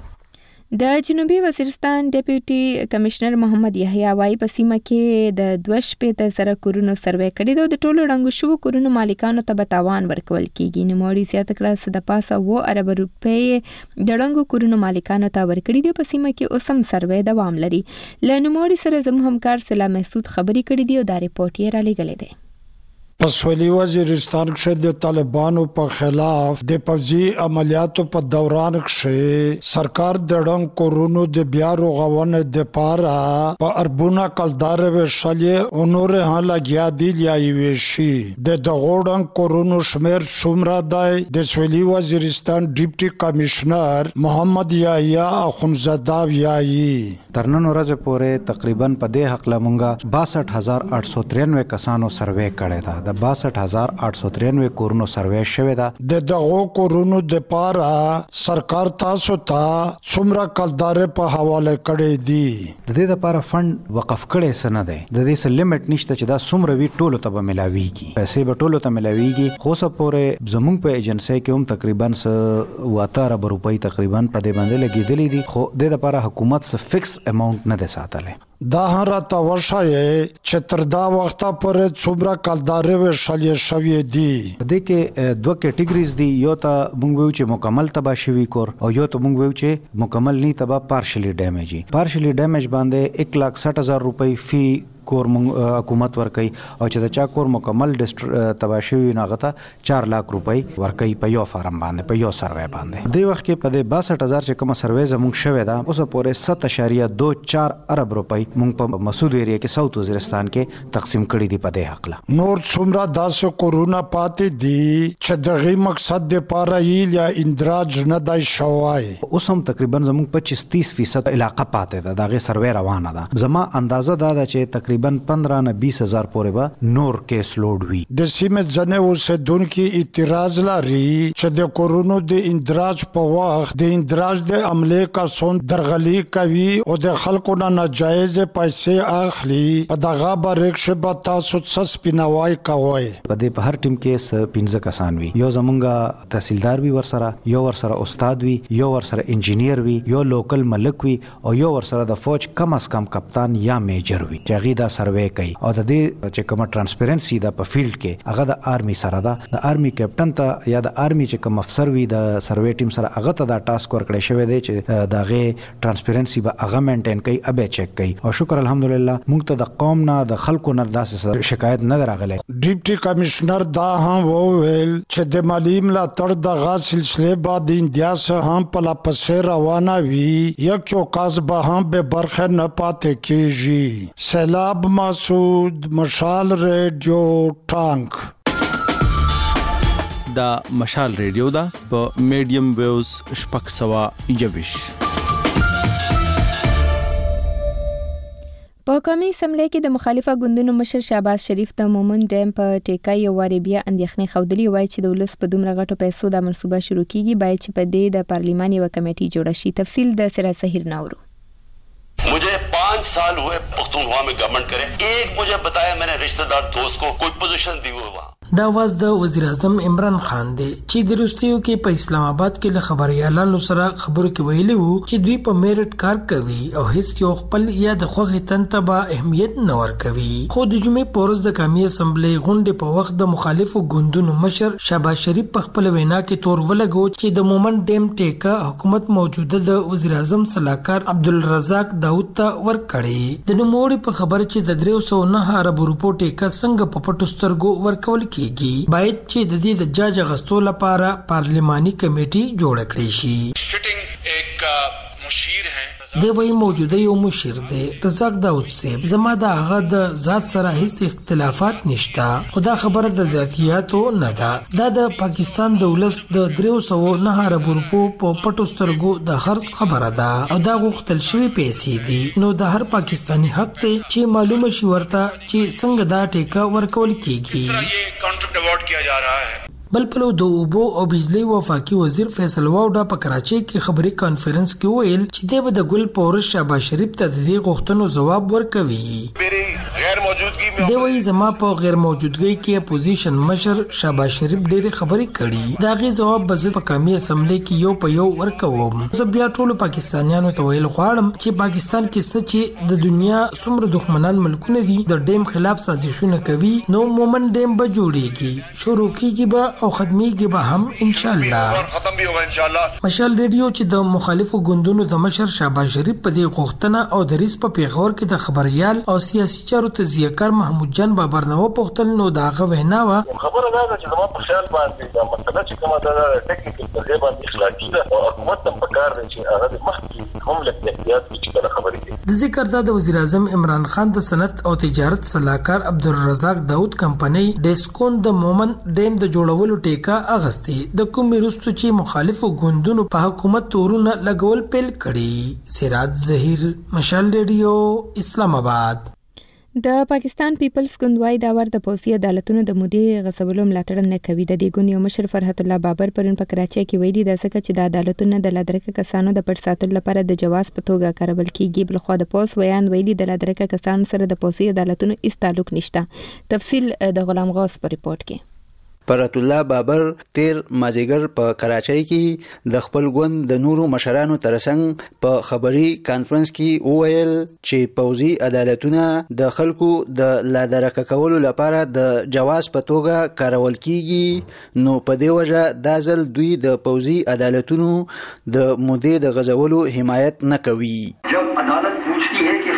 د جنوبي وزیرستان ډیپټي کمشنر محمد یحیی وای په سیمه کې د دوه شپېته زره کورونو سروې کړي د ټولو ړنګو شوو کورونو مالکانو ته به تاوان ورکول کیږي. نوموړي زیاته کړه چې د پاسه اوه اربه روپۍ د ړنګو کورونو مالکانو ته ورکړي دي. په سیمه کې اوس هم سروې دوام لري. له نوموړي سره زموږ همکار سلا محسود خبرې کړې دي او دا ریپورت یې را لېږلی دی. په سویلي وزیرستان کې د طالبانو په خلاف د پوځي عملیاتو په دوران کې سرکار د ډنګ کورونو د بیا رغونې د پاره په اربونه کلدار وشلې اونور ها لګیا دی لیاي وشي. د دغوډنګ کورونو شمیر څومره دی د سویلي وزیرستان ډیپټي کمشنر محمد یحیی اخونزاده وایي. تر نن ورځې پورې تقریبا په دې حق لمونګه باسٹھ ہزار آٹھ سو ترانوے کسانو سروې کړی ده. د باسٹھ ہزار آٹھ سو ترانوے کورونو سروې شوې ده. د دغو کورونو د پاره سرکار تاسو ته څومره کلدار په حواله کړی دي؟ د دې لپاره فند وقف کړي سن ده. د دې سره لیمټ نشته چې دا څومره وی ټولو ته به ملاويږي. پیسې به ټولو ته ملاويږي. خو څه پورې زموږ په ایجنسی کې هم تقریبا س واته ارب روپۍ تقریبا په دې باندې لګیدلې دي. خو د لپاره حکومت څه فکس اماونټ نه ده ساتله. دا هر تا ورشای چې تر دا وخته پورې څومره کلدارې وشلې شوې دي. د کې دوه کټګریز دي. یو ته موږ ویو چې مکمل تباہ شوی کور او یو ته موږ ویو چې مکمل نه تباہ پارشلی ډیمیج. پارشلی ډیمیج باندې ایک لاکھ ساٹھ ہزار روپۍ فی کور حکومت ورکي او چې د چا کور مکمل تباشوي ناغته چار لاک روپۍ ورکي په یو فارم باندې په یو سروې باندې د وخت کې په د باسط هزار چې کوم سروې زموږ شوې ده اوس پورې سات اشاریه دو چار ارب روپۍ موږ په مسعود ایریا کې ساوث وزیرستان کې تقسیم کړي دي په دې حق له نور څومره داسې کورونا پاتې دي چې دغه مقصد د پاره یا اندراج نه دی شوای اوس هم تقریبا زموږ پچیس تیس فیصد علاقه پاتې ده دغه سروې روانه ده زما اندازه دا ده چې تقریبا پندرہ نه بیس هزار پورې به نور کیس لوډ وي د سیمه ځنه اوسېدونکو اعتراض لري چې د کورونا د اندراج په وخت د اندراج د عملې کاسون درغلي کوي او د خلکو نه ناجایز پیسې اخلي په دغه بریک شبه تاسو څه سپیناوي کوي په دې په هر ټیم کې پنځه کسان وي یو زمونږ تحصیلدار وي ورسره یو ورسره استاد وي یو ورسره انجینیر وي یو لوکل ملک وي او یو ورسره د فوج کم از کم کپتان یا میجر وي چې هغه دا سروې کوي او د دې چې کومه ترانسپیرنسي ده په فیلډ کې هغه د آرمي سره ده د آرمي کیپټن ته یا د آرمي چې کوم افسر وي د سروې ټیم سره هغه ته دا ټاسک ورکړی شوی دی چې دغه ترانسپیرنسي به هغه مینټین کوي ابه چک کوي او شکر الحمدلله موږ ته د قوم نه د خلکو نه داسې شکایت نه راغلی ډیپټي کمشنر دا هم وویل چې د مالی ملاتړ دغه سلسله بعد انډیا سره هم په لاپسې روانه وي یک چوکاس به هم به برخه نه پاتې کیږي سیلاب مسعود مشال ریډیو ټانک دا مشال ریډیو دا په میډیم ویوز شپږ سوه یوویش په قومي اسمبلی کې د مخالفه ګوندونو مشر شهباز شریف د مومن ډیم په ټیکا یو واری بیا اندېښنې ښودلې وایي چې د ولس په دومره غټو پیسو دا منصوبه شروع کیږي باید چې په دې د پارلیمان یو کمیټي جوړه شي تفصیل د سراج سحیر ناورو मुझे पाँच साल हुए पख्तूनख्वा में गवर्नमेंट करे एक मुझे बताया मैंने रिश्तेदार दोस्त को कोई पोजीशन दी हुई वहाँ دا واز د وزیر اعظم عمران خان دی چې د روستیو کې په اسلام آباد کې له خبريالانو سره خبرو کې ویلي وو چې دوی په میرټ کار کوي او هیڅ یو خپل یا د خوغه تنتبه اهمیت نه ور کوي خو د جمعې پورز د قومي اسمبلی غونډې په وخت د مخالفو ګوندونو مشر شهباز شریف په خپل وینا کې تور ولګو چې د مومن ډیم ټیکا حکومت موجوده د وزیر اعظم صلاحکار عبدالرزاق داوود ته ورکړي د نوموړي په خبر چې د درې سوه نه ارب روپو ټیکا څنګه په پټو سترګو ورکول کیږي باید چې د دې د جاج غستو لپاره پارلیماني کمیټي جوړ کړي شي سټینګ ایک مشیر ہے د وی موجوده یو مشیر دی رزاق داوود صاحب زما د هغه د ذات سره هیڅ اختلافات نشته خدا خبره د ذاتیاتو نه ده دا د پاکستان دولت د درې سوه نه ارب روپو په پټو سترګو د خرڅ خبره ده او دا غوښتل شوی پیسې دي نو د هر پاکستانی حق دی چې معلومه شي ورته چې څنګه دا ټیکا ورکول کیږي یہ کانٹریکٹ اوارڈ کیا جا رہا ہے بل پلو د اوبو او بجلی وفاقي وزیر فیصل واوډا په کراچۍ کې خبري کانفرنس کې ویل چې د بد ګل پورش شهباز شریف ته د دې غوښتنو جواب ورکوي غیر موجودگی میں د وی زما په غیر موجودګۍ کې اپوزیشن مشر شهباز شریف ډېری خبري کړي دا غي جواب به په قومي اسمبلی کې یو په یو ورکوم زه بیا ټول پاکستانیانو ته ویل غواړم چې پاکستان کې سچ د دنیا څومره دښمنان ملکونه دي د ډیم خلاف سازشونه کوي نو مومن ډیم به جوړيږي شروع کیږي به او خدمتيږي به هم ان شاء الله ختم بھی ہوگا ان شاء الله مشال ریډیو چې د مخالفو ګوندونو د مشر شهباز شریف په دې غوښتنه او د ریس په پیغور کې د خبريال او سیاسي چارو تزیهکار محمود جان بابرنو پوښتل نو دا غوښنه وا خبره دا چې زموږ په خیال باندې دا مسله چې کومه ده ټیکنیکل په باندې اخلاقی ده او حکومت هم پکار دی چې هغه د مخکې هم لکه احتیاط چې کله خبرې کوي د ذکر د وزیر اعظم عمران خان د صنعت او تجارت صلاحکار عبدالرزاق داوود کمپنی ډیسکون د مومن ډیم د جوړولو ټیکا اغستی د کوم رستو چې مخالفو ګوندونو په حکومت تورونه لګول پیل کړي سراج ظهیر مشال ریډیو اسلام آباد د پاکستان پیپلز ګوند وايي دا ور د پولیسي عدالتونو د مودې غصبولو ملاتړ نه کوي د دې ګوند یو مشر فرحت الله بابر پرون په کراچۍ کې ویلي د ځکه چې د عدالتونو د لادرکه کسانو د پټ ساتلو لپاره د جواز په توګه کارول کیږي بل خو د پوس ویان ویلي د لادرکه کسانو سره د پولیسي عدالتونو هیڅ تعلق نشته تفصیل د غلام غوث په ریپورت کې فرحت الله بابر تیر مازیګر په کراچۍ کې د خپل ګوند د نورو مشرانو ترڅنګ په خبري کانفرنس کې وویل چې پوځي عدالتونه د خلکو د لادرکه کولو لپاره د جواز په توګه کارول کیږي نو په دې وجه دا ځل دوی د پوځي عدالتونو د مودې د غزولو حمایت نه کوي جب عدالت پوچھتی ہے کہ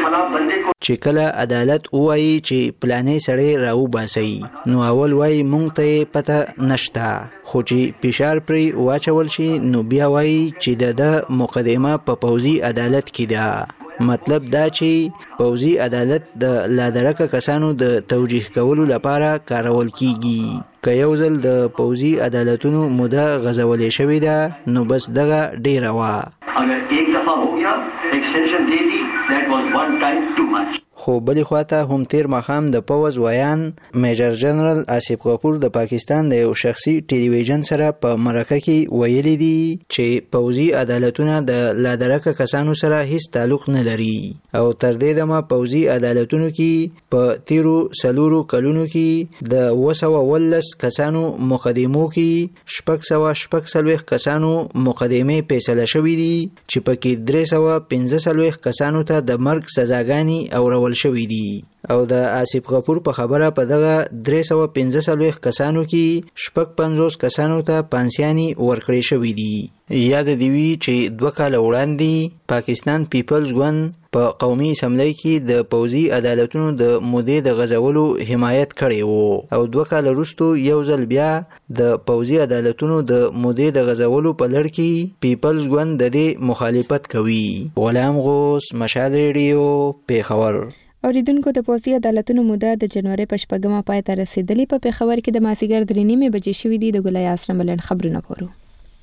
خلاف بندے کو چې کله عدالت وایي چې پلانې سړی راو باسي نو اول وایي مونږ ته پته نشتا خو چې فشار پرې واچول شي نو بیا وایي چې د مقدمه په پوځي عدالت کې ده مطلب دا چې پوځي عدالت د لادرکه کسانو د توجیه کولو لپاره کارول کیږي که یو ځل د پوځي عدالتونو موده غځولې شوې ده نو بس دغه ډیره وا اگر یک دفعه هو گیا ایکسټنشن دے دی دیٹ واز ون ټایم ټو مچ خو بلې خواته هم تیر ماښام د پوځ ویان میجر جنرال آصف غفور د پاکستان د یو شخصي ټلویزیون سره په مرکه کې ویلي دي چې پوځي عدالتونه د لادرکه کسانو سره هیڅ تعلق نه لري او تر دې دمه پوځي عدالتونو کې په تیرو سلورو کلونو کې د وسوه ولس کسانو مقدمو کې شپږ سوه شپږ څلوېښت کسانو مقدمې فیصله شوې دي چې پکې درې سوه پنځه څلوېښت کسانو ته د مرګ سزاګانې اورول شوې دي او د آصف غفور په خبره په دغه درې سوه پنځه څلوېښت کسانو کې شپږ پنځوس کسانو ته پانسیانې ورکړې شوې دي یاد دې وي چې دوه کاله وړاندې پاکستان پیپلز ګوند په قومي اسمبلی کې د پوځي عدالتونو د مودې د غځولو حمایت کړی وو او دوه کاله وروسته یو ځل بیا د پوځي عدالتونو د مودې د غځولو په لړ کې پیپلز ګوند د دې مخالفت کوي غلام غوث مشال ریډیو پیښور اوریدونکو د پوځي عدالتونو موده د جنوري په شپږمه پای ته رسیدلې په پیښور کې د مازیګر درې نیمې بجې شوې دي د ګلای اسلام بلند خبرونه پورو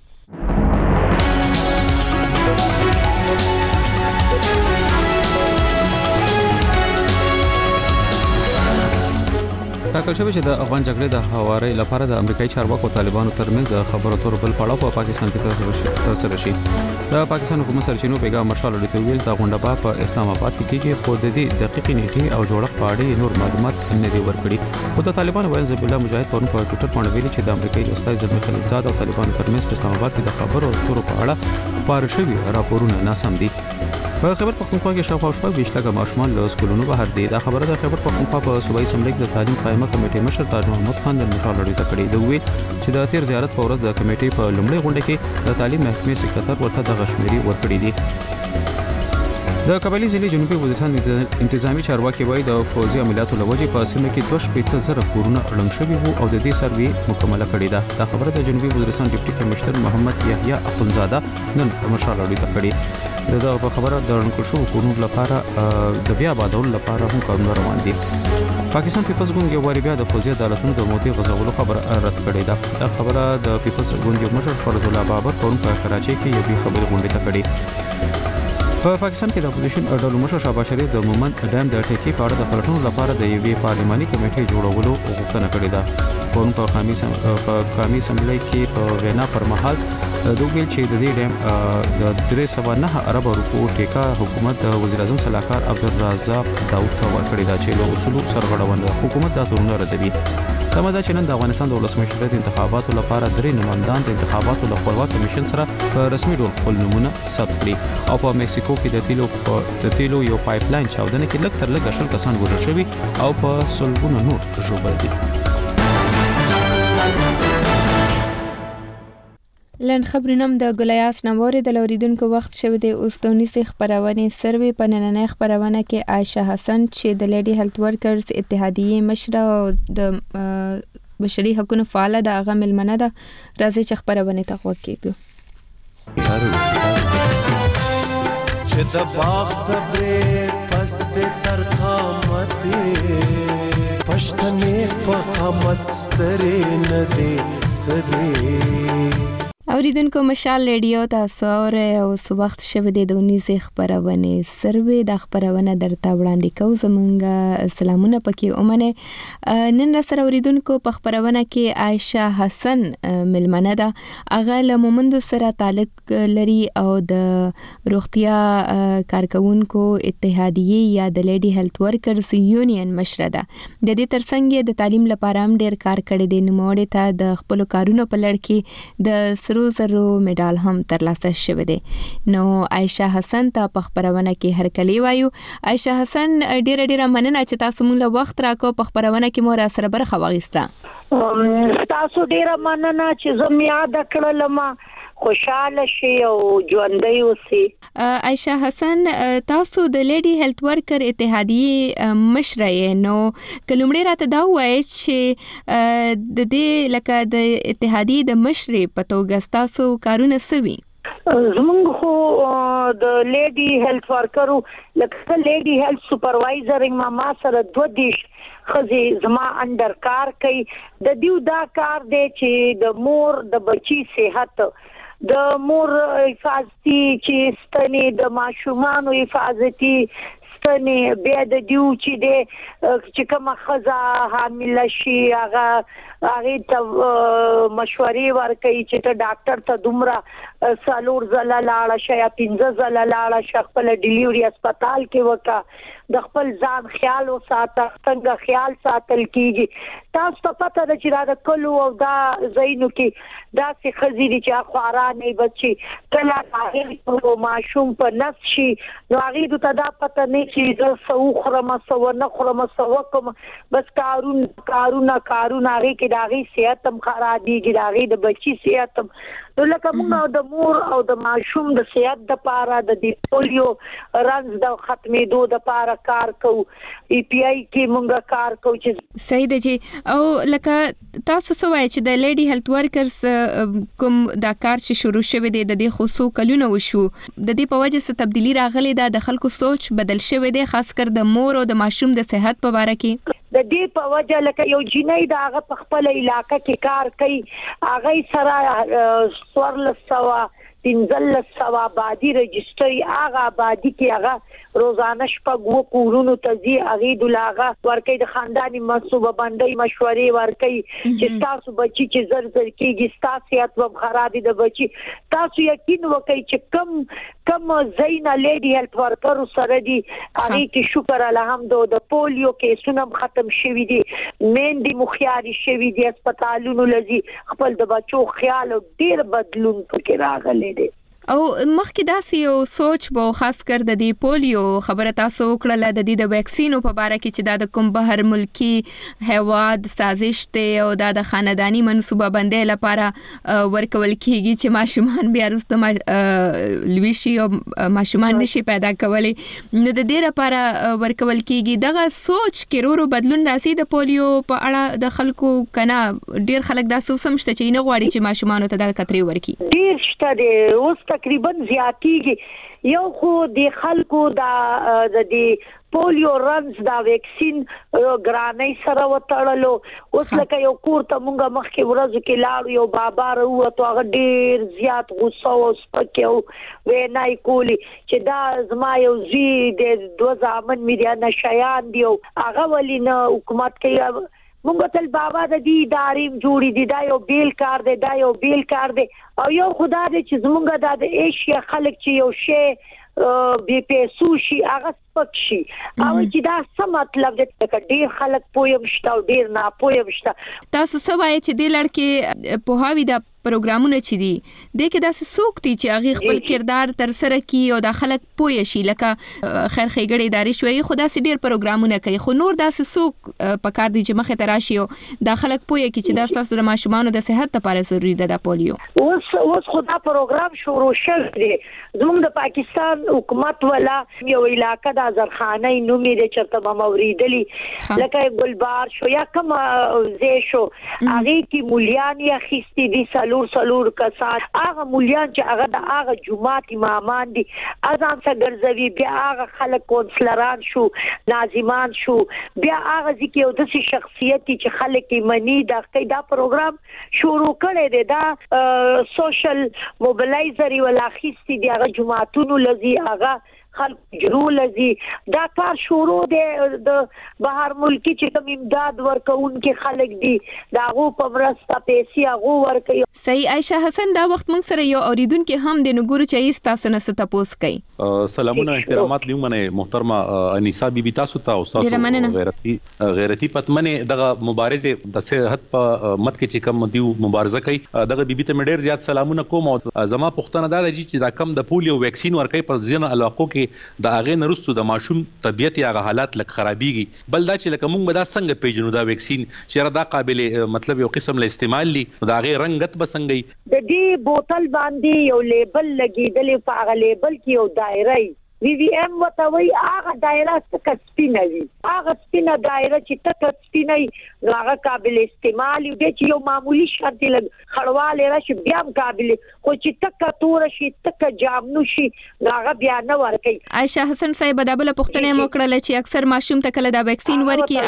ټاکل شوی چې د افغان جګړې د هواري لپاره د امریکایي چارواکو طالبانو ترمنځ د خبرو اترو بل پړاو په پاکستان کې ترسره شي د پاکستان حکومت سرچینو پیغام مارشال ریډي ویل دا غونډه په اسلام آباد کې کېږي خو د دې دقیق نیټه او جوړښت په اړه نور معلومات نه دی ورکړي خو د طالبانو وایي ذبیح الله مجاهد پرون په ټوئیټر باندې ویلي چې د امریکایي استاد زلمی خلیلزاد او طالبانو ترمنځ په اسلام آباد کې د خبرو اترو په اړه خبر شوی راپورونه ناسم دي په خبر پختونخوا کې شاوخوا شپږ ویشت لکه ماشومان له سکولونو بهر دي دا خبره د خبر پختونخوا په صوبایي اسمبلی کې د تعلیم قائمه کمیټې مشر تاج محمد خان د مشال لړۍ ته کړی دی ویل چې د تیر زیارت په ورځ د کمیټې په لومړۍ غونډه کې د تعلیم محکمې سکرټر ورته د غشميري ورکړی دی د قبایلی ضلع جنوبي وزیرستان انتظامی چارواکي وایي د فوزي عملیاتو لوجې په سیمه کې دوه شپېته زره کورونه ړنګ شوي وو او د دې سروې مکمله کړې ده دا خبره د جنوبي وزیرستان ډیپټي کمشنر محمد یحیی اخونزاده نن په مشال لړۍ ته کړی دا په خبره د ړنګ شوو کورونو لپاره د بیا آبادولو لپاره هم کارونه روان دي پاکستان پیپلز ګوند یو واری بیا د فوزي عدالتونو د مودې غځولو خبره رد کړې ده دا خبره د پیپلز ګوند یو مشر فرض الله بابر پرون په کراچۍ کې یو خبري غونډه ته کړې په پاکستان کې د اپوزیشن ډلو مشر شهباز شریف د مومند ډیم د ټیکي په اړه د پلټنو لپاره د یوې پارلماني کمیټې جوړولو غوښتنه کړې ده پرون په قومي په قومي اسمبلی کې په وینا پر مهال دوی ویل چې د دې ډیم د درې سوه نه ارب روپو ټیکا حکومت د وزیر اعظم صلاحکار عبدالرزاق داود ته ورکړی دا چې له اصولو سرغړونه حکومت دا تورونه ردوي تمه ده چې نن د افغانستان د ولسمشریت انتخاباتو لپاره درې نمائندان د انتخاباتو له خپلواک کمیشن سره په رسمي ډول خپل نمونه ثبت کړي او په مکسیکو کې د تیلو د تیلو یو پایپ لاین چاودنه کې لږ تر لږه شل کسان وژل شوي او په سلګونه نور ژوبل دي لند خبرونم د ګلیاس نمبر د لوریدونکو وخت شوه د اوستونیسي خبرونه سروي په نننۍ خبرونه کې عائشه حسن چې د لیډي هیلث ورکرز اتحادیه مشره او د بشري حقوقو فعال د هغه ملمنه ده راځي چې خبرونه تقوا کېدو چې د باغ صبر پس د ترخامت پښتنې په قامت سترې نه دي سدي اوریدونکو مشال ریډیو تاسو او اوس وخت شوه د دونیزه خبرونه سروي د خبرونه درته وړاندې کوم زمونږ سلامونه پکې اومنه نن را سره اوریدونکو په خبرونه کې عائشه حسن ملمنه ده هغه له مومند سره تعلق لري او د روغتیا کارکونکو اتحادیه یا د لیډي هیلث ورکرز یونین مشره ده د دې ترڅنګ د تعلیم لپاره هم ډیر کار کړی دی نو موږ ته د خپل کارونو په لړ کې د زرو میډال هم ترلاسه شوی دی نو عائشه حسن ته په خبرونه کې هر کلی وایو عائشه حسن ډیره ډیره مننه چې تاسو موږ له وخت راکو په خبرونه کې مو را سره برخه واغسته تاسو ډیره مننه چې زم یاد کړل ما خوشاله شي او ژوندۍ اوسي. عائشہ حسن تاسو د لیډي هیلث ورکر اتحادیه مشره یې نو کلمړي راته دا وایي چې د دې لکه د اتحادیه د مشرې په توګه تاسو کارونه سوي. زمونږ خو د لیډي هیلث ورکرو لکه لیډي هیلث سپروایزر ما سره دوه دیش خزي زما انډر کار کوي. د دیو دا کار دی چې د مور د بچي صحت د مور حفاظتي چې ستنې د ماشومان حفاظتي ستنې بیا د دیو چې د چې کومه خزا حامل شي هغه هغه ته مشورې ورکړي چې ته ډاکټر ته دومره سالور زلا لاړه شي یا پنځه زلا لاړه شي خپل ډیلیوري هسپتال کې وکړه د خپل ځان خیال او ساته څنګه خیال ساتل کیږي. تاسو ته پته ده چې دا کلو او دا زینو کې دا څه خزيري چې خوارا نه بچي کله هغه په ماشوم په نفس شي نو هغه ته دا پته نه چې زه سو خرمه سو نه خرمه سو کوم بس کارون کارونه کارونه هغه کې دا غي صحت هم خرابېږي دا غي د بچي صحت هم نو لکه موږ د مور او د ماشوم د صحت د پاره د پولیو رنز د ختمېدو د پاره کار کوو. ای پی آی کې موږ کار کوو چې صحیح دی چې او لکه تاسو سوای چې د لیډي هیلث ورکرز کوم دا کار چې شروع شوی دی د دې خصوصو کلونه وشو د دې په وجه څه تبدیلی راغلی دا د خلکو سوچ بدل شوی دی خاص کر د مور او د ماشوم د صحت په اړه کې. د دې په وجه لکه یو جنۍ دا هغه په خپل علاقې کې کار کوي هغه سره سوړل سوا پنځل سوا بادي رجستري هغه بادي کې هغه روزانه شپږ وو کورونو ته زی هغه دلاغه ورکې د خاندانی منصوبه باندې مشورې ورکې چې تاسو بچی چې زر زر کېږي تاسو صحت و خرابې د بچی تاسو یقین وکړئ چې کم کم زینا لیډي هیلث ورکر سره دي هغه کې شکر الحمد د پولیو کې سنم ختم شوی دي مین دي مخیاري شوی دي هسپتالونو لذي خپل د بچو خیال ډیر بدلون پکې راغلی او مخکې داسې یو سوچ به خاص کر د دې پولیو خبره تاسو وکړه د دې د ویکسینو په اړه کې چې دا د کوم بهر ملکی هواد سازش ته او دا د خاندانی منصوبه بندۍ لپاره ورکول کیږي چې ماشومان بیا وروسته لویشي او ماشومان نشي پیدا کولی نو د دې لپاره ورکول کیږي دغه سوچ کې ورو بدلون راسي د پولیو په اړه د خلکو کنه ډیر خلک دا سوسم شته چې نه غواړي چې ماشومان ته د کتري ورکی ډیر شته دی اوس تقریبا زیاتیږي یو خو د خلکو دا د دې پولیو رنز دا ویکسین ګرانۍ سره وټړلو اوس لکه یو کور ته مونږه مخکې ورځو کې لاړو یو بابا راوته هغه ډیر زیات غوسه او سپکیو وینای کولی چې دا زما یو زی د دوه ځامن مې نه شیان دی هغه ولینه حکومت کې مونږ تل بابا د دې ادارې جوړې دي دا یو بیل کار دی دا یو بیل کار دی او یو خدا دې چې زمونږ د ایشیا خلک چې یو شی بي پیسو شي هغه سپک شي او چې دا څه مطلب دی چې ډیر خلک پویم شته او ډیر نه پویم شته تاسو سوای چې د لړکې په هاوی د پروګرامونه چي دي د کې داسې څوک دي چې هغه خپل کردار تر سره کوي او د خلک پوي شي لکه خیر خیګړې ادارې شوي خو داسې ډیر پروګرامونه کوي خو نور داسې څوک په کار دي چې مخه تراشي او د خلک پوي کی چې د تاسو د ماشومان د صحت لپاره ضروری ده د پولیو اوس اوس خو دا پروګرام شروع شوی دی زموږ د پاکستان حکومت ولا یو علاقې د ازرخانه نومې د چرته مموریدلی لکه ګلبار شو یا کوم زی شو هغه کې مولیان یا خستی دي سلور سلور کسان هغه مولیان چې هغه د هغه جماعت امامان دي اذان څخه ګرځوي بیا هغه خلک کونسلران شو ناظمان شو بیا هغه ځکه یو د شخصیت چې خلک یې مني دا قاعده پروګرام شروع کړی دی دا سوشل موبلایزر ولا خستی دي هغه جماعتونو لذي هغه خلک جرو لذي دا کار شروع دی د بهر ملکی چې کوم امداد ورکون کې خلک دي دا غو په ورسته پیسې غو ورکي صحیح عائشہ حسن دا وخت موږ سره یو اوریدونکو هم د نګورو چې تاسو نه ستاسو کوي سلامونه احترامات دی منه محترمه انیسا بیبي تاسو ته او تاسو غیرتی غیرتی پتمنه دغه مبارزه د صحت په مت کې چې کوم دیو مبارزه کوي دغه بیبي ته ډیر زیات سلامونه کوم او زما پښتنه دا دی چې دا کم د پولیو ویکسین ورکې په ځینو علاقو کې د اغه نرستو د ماشوم طبيعت یا حالات لک خرابيږي بل دا چې لکه موږ به دا څنګه پیژنو دا ویکسین چې دا قابل مطلب یو قسم له استعمال لي دا اغه رنگت بسنګي د دې بوتل باندې یو لیبل لګیدل په هغه لیبل کې یو دایره وی وی ایم وتوي هغه دایره څخه سپینه وي هغه سپینه دایره چې تک سپینه هغه قابل استعمال دی چې یو معمولی شرط لګ خړواله راشي بیا قابل خو چې تک تور شي تک جامنو شي هغه بیا نه ورکي. عائشہ حسن صاحب دا بل پښتنه موکړل چې اکثر ماشوم ته کله دا ویکسین ورکي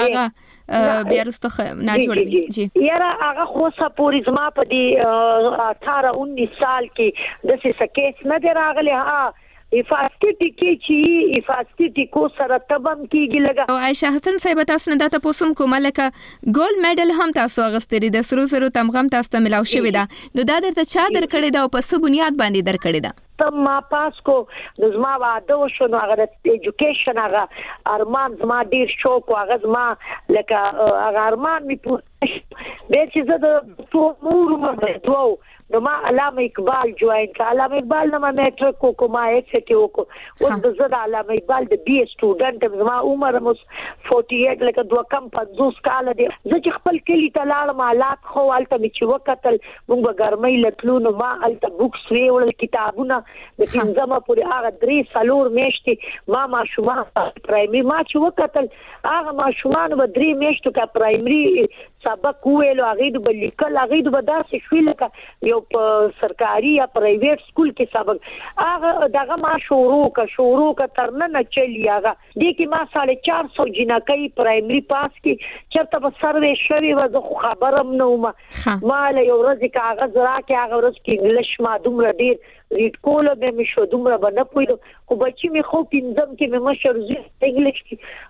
هغه بیا رسته نه جوړوي جی یاره هغه خو سپوري زما په دي اٹھارہ انیس سال کې د څه کیس نه دراغله ها افاسټی کې چې افاسټی کو سره تبم کېږي لګا. عائشہ حسن صاحب تاسو نه دا تاسو کوم لکه ګولډ میډل هم تاسو غستری د سرو زرو تمغه تاسو ته ملاو شوی دا نو دا درته چا درکړی دا او په څه بنیاد باندې درکړی دا؟ تم ما پاس کو د زما واده وشو نو هغه د ایجوکیشن هغه ارمان زما ډیر شوق هغه زما لکه هغه ارمان می پوره به چې زه د ټول مور مې دوه نو ما علامه اقبال جوائن کا علامه اقبال نه ما میټرک کو کومه ایکس ټی وکو او د زړه علامه اقبال د بي سټوډنټ زما عمر مس اړتالیس لکه دوه کم پنځوس کال دی زه چې خپل کلی ته لاړم حالات خو الته می چې وکتل موږ ګرمۍ لتلو نو ما الته بوکس ویول کتابونه د پنځمه پورې هغه درې سالور میشتي ما ما شوما پرایمري ما چې وکتل هغه ما شومان و درې میشتو کا پرایمري سبق ویلو هغه د بلیکل هغه د بداسې شوی لکه یو په سرکاري یا پرایویټ سکول کې سبق هغه دغه ما شروع کا شروع کا ترنه نه چلی هغه دې کې ما ساڑھے چار سو جنکۍ پرایمري پاس کې چرته په سروې شوی و زه خبرم نه ومه ما له یو ورځ کاغذ راکې هغه ورځ کې انګلیش ما دومره ډیر ریډ کوله به مې شو دومره باندې پویلو خو بچی مې خو پینځم کې مې مشر زی انګلیش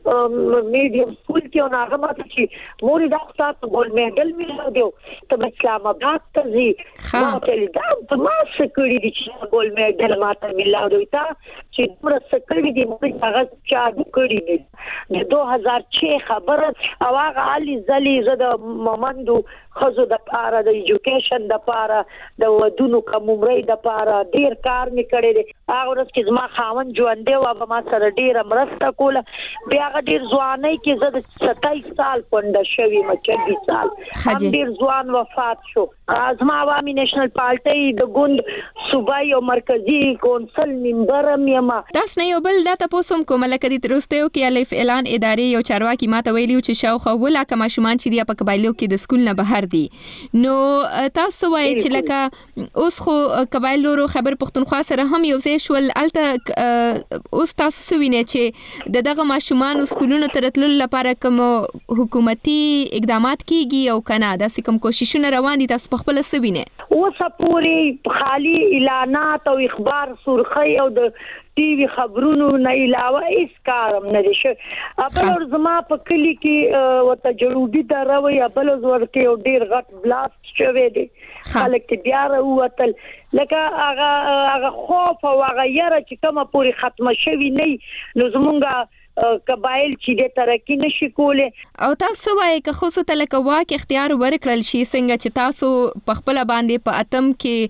کې میډیم سکول کې او هغه ماته چې مور دا تاسو ګول میډل مې دیو ته اسلام آباد ته زی ما ته دا په ما سکړی دي چې ګول میډل ماته ملاو دی تا چې پر سکړی دي مې هغه چا کړی دي د دوه هزار شش خبره او هغه علي زلي زده ممندو خزو د پاره د ایجوکیشن د پاره د ودونو کومري د پاره ډیر کار می کړی دی هغه ورځ چې زما خاون ژوند دی او ما سره ډیر مرسته کوله بیا هغه ډیر ځواني کې زه د ستایس سال پنده شوی ما چوبیس سال هم ډیر ځوان وفات شو زما عوامي نېشنل پارټي د ګوند صوبایي او مرکزی کونسل ممبر یم تاسو نه یو بل دا تاسو کوم لکه د ترستیو کې الف اعلان ادارې یو چارواکي ماته ویلیو چې شاوخه ولا کما شومان چې دی په قبایلو کې د سکول نه بهر دي نو تاسو وایي چې لکه اوس خو قبایلو رو خبر پښتونخوا سره هم یو ځای شول الته اوس تاسو سوینه چې د دغه ماشومان سکولونو ترتلل لپاره کوم حکومتي اقدامات کیږي او کنه د کوم کوششونه روان دي تاسو خپل سوینه اوس پوری خالی اعلانات او اخبار سرخی او د ټي وي خبرونو نه علاوه هیڅ کارم نه دي شو خبر زما په کلی کې وته جنوبي دروي بل ورته یو ډیر غټ بلاست شوه دي خلک ته بیا راوتل لکه هغه هغه خوف او هغه یره چې کومه پوری ختمه شوی نه نو زمونږه قبایل چې د ترقی نشي کوله او تاسو وایي که خو څه لکه واک اختیار ورکړل شي څنګه چې تاسو په خپل باندې په اتم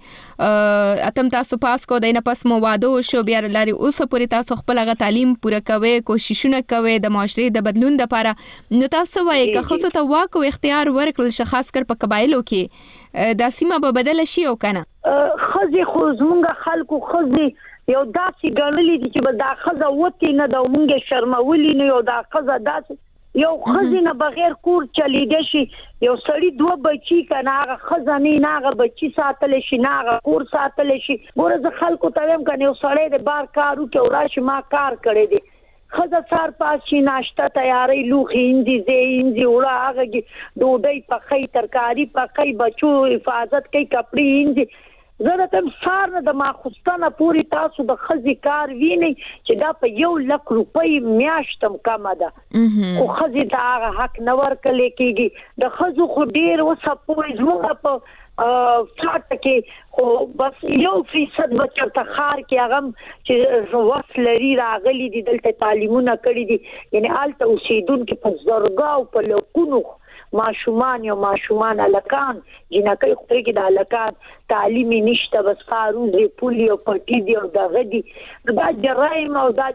کې اتم تاسو پاس کو دینه پس مو واده شو بیا لري اوس پورې تاسو خپل غ تعلیم پوره کوي کوششونه کوي د معاشري د بدلون لپاره نو تاسو وایي که خو څه واک او اختیار ورکړل شي خاص کر په قبایلو کې د سیمه به بدل شي او کنه خزي خو زمونږ خلکو خزي یو داسې ګڼلې دي چې دا خزه وتی نه دا مونږه شرمولې نه یو دا خزه داسې یو خزینه بغیر کور چلیدې شي یو سړی دوه بچی کنه هغه خزانه نه هغه بچی ساتل شي نه هغه کور ساتل شي ګوره خلکو ته هم کنه یو سړی د بار کارو کې وراشي ما کار کړی دی خزه سار پاسي ناشته تیاری لوخي اندي زي اندي وړه هغه ډوډۍ پخې ترکاری پخې بچو حفاظت کوي کپڑے اندي زه تم سار نه د ماخستانه پوری تاسو د خزي کار ویني چې دا په یو لک روپۍ میاشتم کم ده او خزي دا حق نه ورکړل کېږي د خزو خو ډیر وسپوي زموږ په فلاټ کې خو بس یو فیصد بچرته خار کې هغه چې وسلري راغلي دي دلته تعلیمونه کړی دي یعنی آلته اوسیدونکو په زرګاو په لکونو ماشومان یو ماشومان الکان جنکې خپل کې د الکان تعلیمي نشته بس فاروز پولی او پټی دی او دغه دي دا جرایم او دا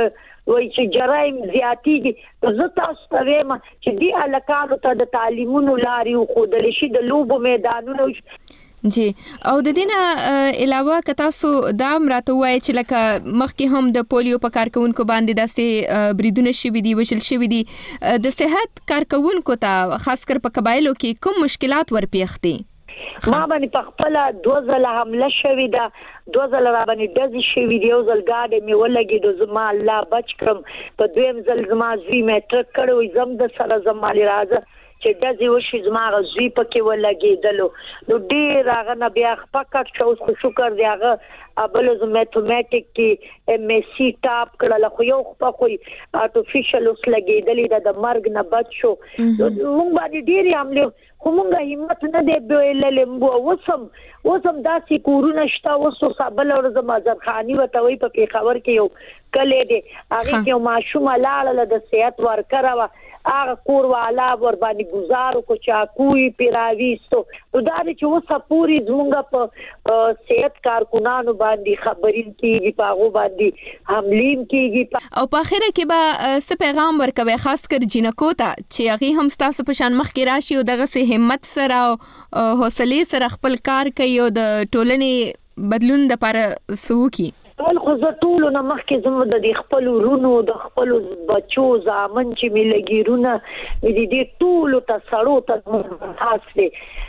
وای چې جرایم زیاتیږي زه تاسو ته وایم چې دی الکانو ته د تعلیمونو لاري خو د لشي د لوبو میدانونو جی او د دینه علاوه که تاسو دا مراته وای چې لکه مخکې هم د پولیو په کارکونکو باندې داسې بریدونه شوي دي وشل شوي دي د صحت کارکونکو ته خاص کر په قبایلو کې کوم مشکلات ورپېښ دي ما باندې په خپل دوه ځله حمله شوې ده دوه ځله را باندې ډزې شوې دي یو ځل ګاډی مې ولګېد زما الله بچ کړم په دویم ځل زما زوی مې ټرک کړی زم د سره زما راځه چې دځي وشي زما غزوی پکې ولګېدلو نو ډېر هغه نه بیا خپکټ شو خو شکر دی هغه ابل ز میتھمیټک کې ام ایس سی ټاپ کړل خو یو خپل ارتفیشل اوس لګېدلې د مرګ نه بچ شو موږ باندې ډېر عمله خو موږ همت نه دی بیللې مو وسم وسم داسې کورونه شته وسو صابل او زما ځخانی وتوي په پیښور کې یو کله دی هغه کې ماشوم لاړل د صحت ورکر وا هغه کور والا ور باندې گزارو کو چاکوي پیراويستو نو دا چې وسه پوری زمونږ په صحت کارکونانو باندې خبرین کیږي پاغو باندې حملیم کیږي او په اخره کې به څه پیغام ورکوي خاص کر جنکو ته چې هغه هم ستاسو په شان مخ کې راشي او دغه سه همت سره او حوصله سره خپل کار کوي او د ټولنې بدلون د لپاره سوکي ول خو زه ټول نه مخکې زموږ د خپل ورونو د خپل بچو زامن چې ملګرونه دې دې ټول ته سړو ته خاص دي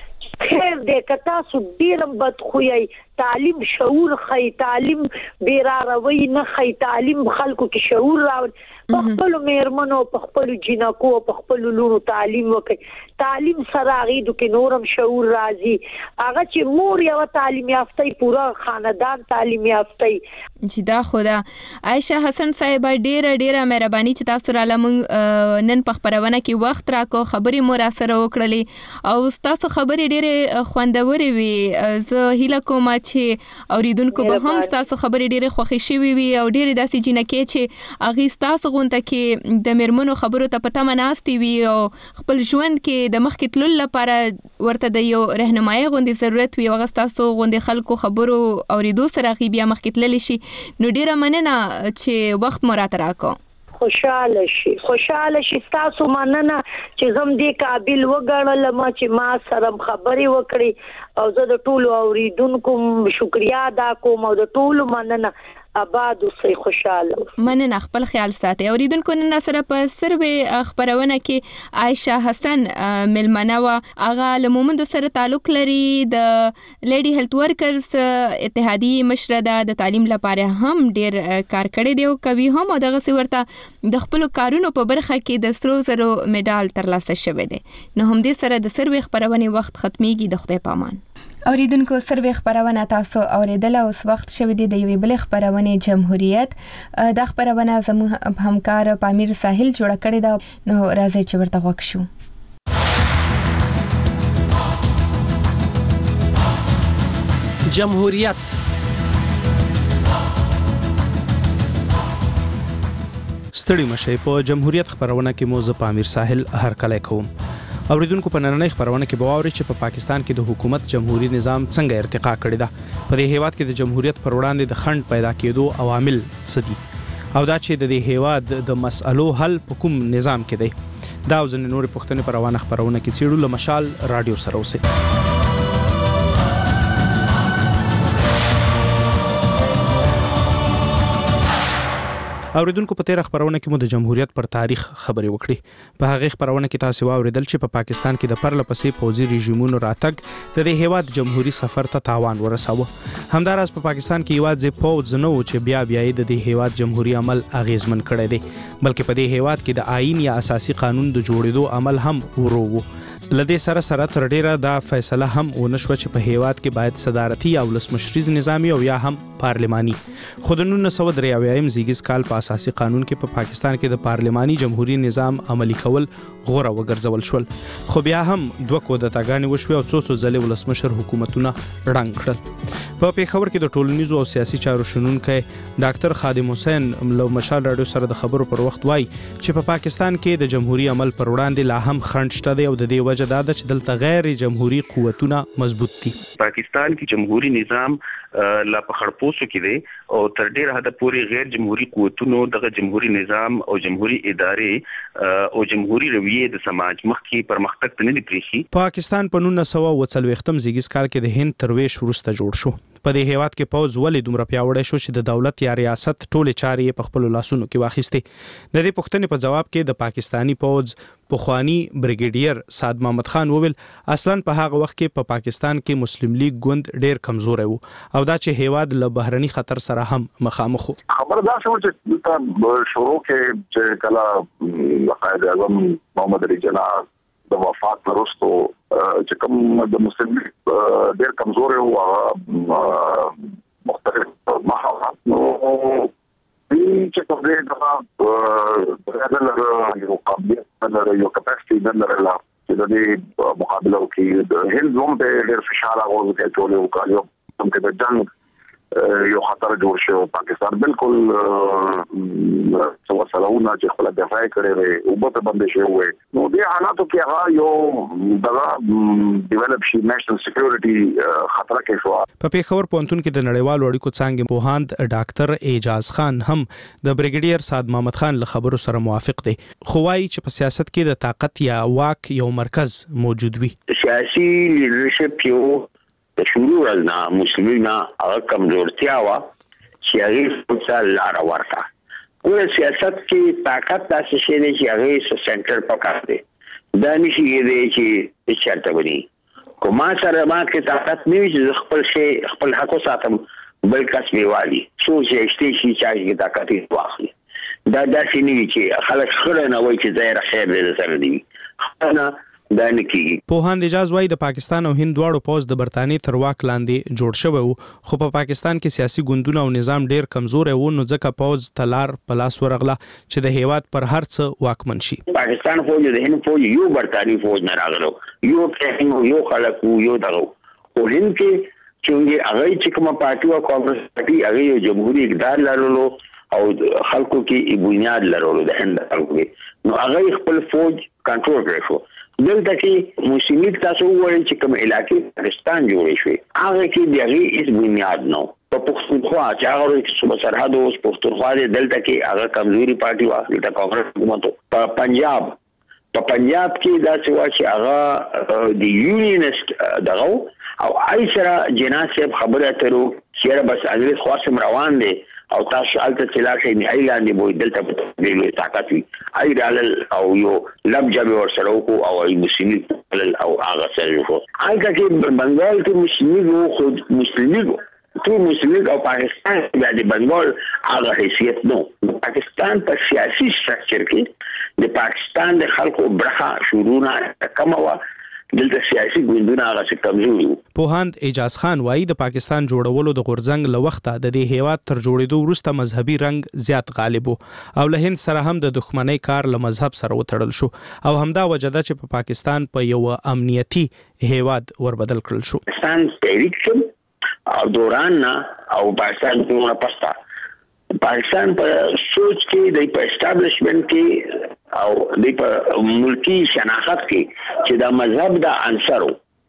خیر دې کتا سو ډیرم بد خوې تعلیم شعور خی تعلیم بیراروي نه خی تعلیم خلکو کې شعور راوړي په خپل میرمنو په خپل جنکو په خپل لونو تعلیم وکړي تعلیم سره غیدو کې نورم شعور راځي هغه چې مور یو تعلیم یافته پورا خاندان تعلیم یافته چې دا خدا عائشہ حسن صاحب ډیره ډیره مهرباني چې تاسو را لمون نن په خبرونه کې وخت راکو خبرې مو را سره وکړلې او تاسو خبرې ډیره خوندورې وي زه هیله کوم چې اوریدونکو به هم تاسو خبرې ډیره خوښی شي وي او ډیره داسې جنکې چې اغه تاسو غونډه کې د مرمنو خبرو ته پته مناستي وي او خپل ژوند کې د مخکې تلل لپاره ورته د یو رهنمایي غونډې ضرورت وي او تاسو غونډې خلکو خبرو اوریدو سره غي بیا مخکې تلل شي نو ډیره مننه چې وخت مو راته راکو خوشاله شي خوشاله شي تاسو مننه چې زم دې قابل وګڼل ما چې ما سره خبرې وکړي او زه د ټولو اوریدونکو شکریا ادا کوم او د ټولو مننه آباد اوسئ خوشاله مننه خپل خیال ساتئ اوریدونکو نن سره په سروي خبرونه کې عائشہ حسن ملمنه وا اغه لمومند سره تعلق لري د لیډي هیلث ورکرز اتحادی مشره د تعلیم لپاره هم ډیر کار کړی دی او کوي هم دغه سی ورته د خپل کارونو په برخه کې د سرو زرو میډال ترلاسه شوی دی نو هم دې سره د سروي خبرونه وخت ختميږي د خدای پامان اوریدونکو سروي خبرونه تاسو اوریدل اوس وخت شوی دی د یوې بل خبرونه جمهوریت د خبرونه زموږ همکار پامیر ساحل جوړ کړی دا نو راځي چې ورته وښو جمهوریت ستړي مشه په جمهوریت خبرونه کې موزه پامیر ساحل هر کله کوم اوریدونکو په نننۍ خبرونه کې به واوري چې په پاکستان کې د حکومت جمهوریت نظام څنګه ارتقا کړی دا په دې هیواد کې د جمهوریت پر وړاندې د خنډ پیدا کېدو عوامل څه دي او دا چې د دې هیواد د مسألو حل په کوم نظام کې دی دا او ځینې نورې پوښتنې په روانه خبرونه کې څېړو له مشال رادیو سره اوسئ اوریدونکو په تیر خبرونه کې مو د جمهوریت پر تاریخ خبرې وکړي په هغه خبرونه کې تاسو واوریدل چې په پاکستان کې د پرله پسې پوځي رژیمونو راتګ د دې هیواد جمهوریت سفر ته تاوان ورساوه همداراز په پاکستان کې یوازې پوځ نه و چې بیا بیا د دې هیواد جمهوریت عمل اغیزمن کړی دی بلکې په دې هیواد کې د آئین یا اساسي قانون د جوړېدو عمل هم ورو و لدې سره سره تر ډیره دا فیصله هم ونشو چې په هیواد کې باید صدارتي او ولسمشریز نظامی او یا هم پارلماني خو د نولس سوه درې اویایم زیږیز کال په اساسي قانون کې په پا پاکستان کې د پارلماني جمهوریت نظام عملی کول غوره وګرځول شول خو بیا هم دوه کودتاګانې وشوې او څو څو ځلې ولسمشر حکومتونه ړنګ کړل په پیښور کې د ټولنیزو او سیاسي چارو شنونکي ډاکټر خادم حسین لو مشال رادیو سره د خبرو پر وخت وای چې په پا پاکستان کې د جمهوریت عمل پر وړاندې لا هم خنډ شته دی او د دې وجه دا ده چې دلته غیر جمهوریت قوتونه مضبوط دي پاکستان کې جمهوریت نظام لا په خړپوسو کې دی او تر ډیره حد پورې غیر جمهوریت قوتونو دغه جمهوریت نظام او جمهوریت ادارې او جمهوریت رویه د سماج مخکې پرمختګ ته نه دی پریخي پاکستان په نولس سوه اوه څلوېښتم زیږیز کال کې د هند ترویش وروسته جوړ شو په دې هیواد کې پوز ولې دومره پیاوړی شو چې د دولت یا ریاست ټولې چارې په خپل لاسونو کې واخیستې د دې پوښتنې په جواب کې د پاکستانی پوز پخوانی بریګیډیر سعد محمد خان وویل اصلا په هغه وخت کې په پا پاکستان کې مسلم لیگ ګوند ډیر کمزوري وو او دا چې هیواد له بهرني خطر سره هم مخامخ وو خبر دا شو چې شروع کې چې کله قائد اعظم محمد علي جناح د وفات وروسته چې کوم د مسلم ډیر کمزوري وو مختلف محاورات نو چې په دې ډول د یو قابلیت د یو کپاسټي د لرله چې د دې مقابله کې د هند زوم ته ډیر فشار راغلی چې ټول یو کالیو کوم کې د جنگ یو خطر جوړ شو پاکستان بالکل څو سلامونه چې خپل دفاع کړي وي او په باندې شوی وي نو دې حالاتو کې هغه یو دغه ډیولپ شي نېشنل سکیورټي خطر کې شو په پیښور پونتون کې د نړیوالو اړیکو څنګه پوهاند ډاکټر اعجاز خان هم د بریګیډیر سعد محمد خان له خبرو سره موافق دي خو وايي چې په سیاست کې د طاقت یا واک یو مرکز موجود وي سیاسي لیډرشپ یو د شروع نه مسلمانه هغه کمزورتیا وا چې هغه څه لار ورکا ګور سیاست کې طاقت تاسو شي نه چې هغه سنټر پکار دی دا نشي دی چې چارته ونی کومه سره ما کې طاقت نه وي چې خپل شي خپل حق ساتم بل کس میوالي څو چې اشتي شي چې طاقت یې واخلي دا داسې نه وي چې خلک خړ نه وای چې ظاهر خیر دې سره دی نه دا نه کیږي پوهاند اجازه وايي د پاکستان او هند دواړو پوز د برتانی تر واک لاندې جوړ شوی وو خو په پاکستان کې سیاسي ګوندونه او نظام ډیر کمزور وو نو ځکه پوز تلار پلاس ورغله چې د هیواد پر هر څه واکمن شي پاکستان فوج د هند فوج یو برتانی فوج نه راغلو یو ټریننګ یو خلک یو دغه او هند کې چې هغه چې کومه پارټي او کانګرس پارټي هغه یو جمهوریت اقتدار لرلو او خلکو کې بنیاد لرلو د هند خلکو نو هغه خپل فوج کنټرول کړی شو دلته کې مسلمان تاسو وایي چې کوم علاقې پاکستان جوړې شوې هغه کې دغه هیڅ بنیاد نه په پښتونخوا چې هغه چې صوبه سرحد اوس پښتونخوا دلته کې هغه کمزوري پارټي واخلي د کانګرس حکومت په پنجاب په پنجاب کې دا څه وا چې هغه د یونینست دغه او ایسرا جناح صاحب خبره ترو چې بس اجازه خاصم روان دي او تاسو الته چلاکې نه ایلاندې بو دلته په دې طاقت وي ایرال او یو لب جبه ور سره او او مسلمان او هغه سره وو هغه کې بنگال کې مسلمان خود مسلمان ټول مسلمان او پاکستان د بنگال هغه حیثیت نو پاکستان په سیاسي سټرکچر کې د پاکستان د خلکو برخه شروع نه کموا دلته سیاسي ګوندونه هغه څه کمزوري وو پوهاند اعجاز خان وايي د پاکستان جوړولو د غورځنګ له وخته د دې هیواد تر جوړېدو وروسته مذهبي رنګ زیات غالب او له هند سره هم د دښمنۍ کار له مذهب سره وتړل شو او همدا وجه ده چې په پاکستان په یو امنیتي هیواد وربدل کړل شو پاکستان تحریک او دوران نه او پاکستان په پستا پاکستان په سوچ کې د په اسټابلیشمنت کې او د په ملکی شناخت کې چې د مذهب د عنصرو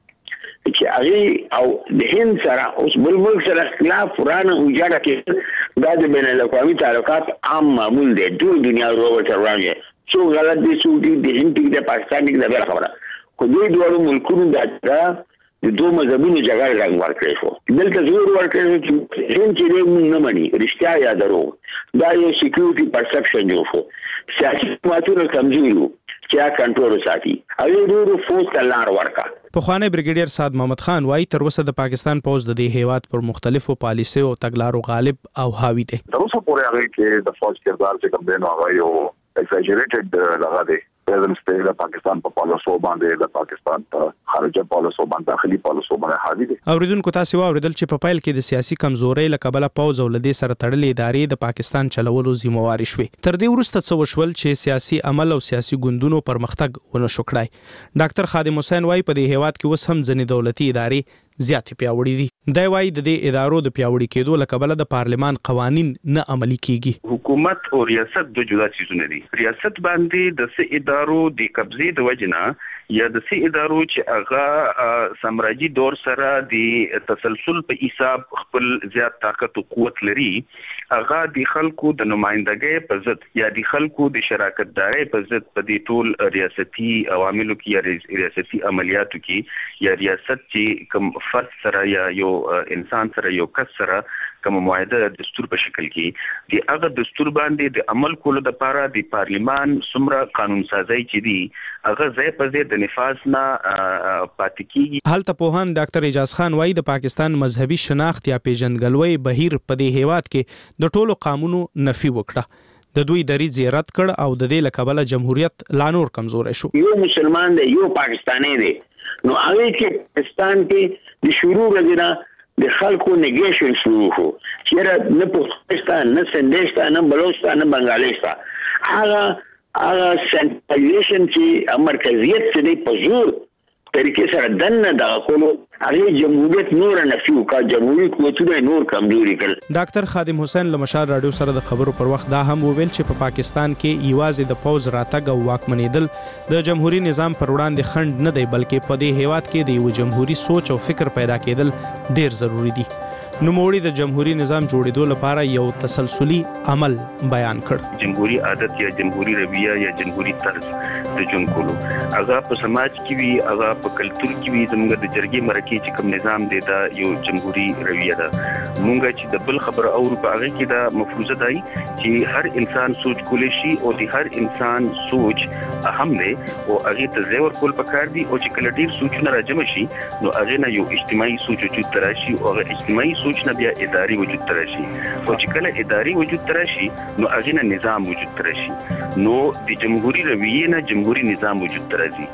چې هغه او د هند سره اوس بل ملک سره اختلاف پرانه وجاړه کې د بین الاقوامي تعلقات عام معمول دي ټول دنیا وروته روانه څو غلط دي څو دي د هند کې د پاکستان کې د بل خبره خو دوی ډول ملکونو د د دوه مذهبونو جګړه رنګ ورکړی شو دلته زور ورکړی چې هند چې موږ نه مني رښتیا یا درو دا یو سکیورټي پرسپشن جوړ شو سیاسي حکومتونو کمزوري وو چې کنټرول ساتي هغه ډېر فوز تلار ورکا پخوانی بریګیډیر سعد محمد خان وايي تر اوسه د پاکستان پوز د دې هیواد پر مختلفو پالیسیو او تګلارو غالب او حاوی دي تر اوسه پورې هغه کې د فوج کردار چې کوم دی نو هغه یو ایگزاجریټډ لغه دی پریزنټ سټیټ د پاکستان په پالیسو باندې د پاکستان په خارجه پالیسو باندې داخلي پالیسو باندې حاوی دي. اوریدونکو تاسو واوریدل چې په پیل کې د سیاسي کمزورۍ له کبله پوز او لدې سره تړلې ادارې د پاکستان چلولو ذمہوار شوي. تر دې وروسته څه وشول چې سیاسي عمل او سیاسي ګوندونو پرمختګ ونه شو کړای. ډاکټر خادم حسین وايي په دې هیواد کې اوس هم ځینې دولتي ادارې زیاتې پیاوړې دي. دا وايي د دې ادارو د پیاوړي کېدو له کبله د پارلمان قوانین نه عملي کیږي. حکومت او ریاست د جدا چیزونه دي. ریاست باندې د سې ادارو د قبضې د وجنه یا د سې ادارو چې هغه سامراجي دور سره د تسلسل په حساب خپل زیات طاقت او قوت لري، هغه د خلکو د نمائندګۍ په ضد یا د خلکو د شراکت داري په ضد په دې ټول ریاستي عواملو کې یا ریاستي عملیاتو کې یا ریاست چې کوم فرد سره یا یو انسان سره یو کس سره کوم معاهده دستور په شکل کې د هغه دستور باندې د عمل کولو لپاره د پارلیمان څومره قانون سازي چې دی هغه ځای په ځای د نفاذ نه پاتې کیږي. هلته پوهان ډاکټر اعجاز خان وايي د پاکستان مذهبي شناخت یا پیژندګلوي بهیر په دې هیواد کې د ټولو قانونو نفي وکړه. د دوی دریځ رد کړ او د دې لکبله جمهوریت لا نور کمزور شو. یو مسلمان دی، یو پاکستانی دی، نو هغه کې پاکستان کې د شروع غوډه د خلکو نیګیشن شروع شو. چیرې نه پاکستان نه سندستان نه بلوچستان نه بنگالستان هغه هغه سنټرالایزیشن چې مرکزیت څخه دی په زور طریقې سره دنه د خپل هغه جمهوریت نور نه فيو کا جمهوریت قوتونه نور کمزوري کړ. ډاکټر خادم حسین لمشار رادیو سره د خبرو پر وخت دا هم وویل چې په پا پاکستان کې یوازې د پوز راتګ او واکمنېدل د جمهوریت نظام پر وړاندې خنډ نه دی، بلکې په دې هیواد کې د یو جمهوریت سوچ او فکر پیدا کېدل ډیر ضروری دي. نوموړي د جمهوریت نظام جوړېدو لپاره یو تسلسلي عمل بیان کړ. جمهوریت عادت یا جمهوریت رویه یا جمهوریت طرز د جون کولو هغه په سماج کې وي، هغه په کلچر کې وي. زموږ د جرګې مرکې چې کوم نظام دی دا یو جمهوریت رویه ده. مونږ چې د بل خبر او په هغه کې دا مفروضه دی چې هر انسان سوچ کولی شي او د هر انسان سوچ اهم دی او هغه ته زور کول پکار دي او چې کله ډیر سوچونه راجمع شي نو هغه نه یو اجتماعي سوچ وجود تراشي او هغه اجتماعي سوچ نه بیا اداري وجود تراشي او چې کله اداري وجود تراشي نو هغه نه نظام وجود تراشي، نو د جمهوریت رویه نه جمهوریت نظام وجود تراشي.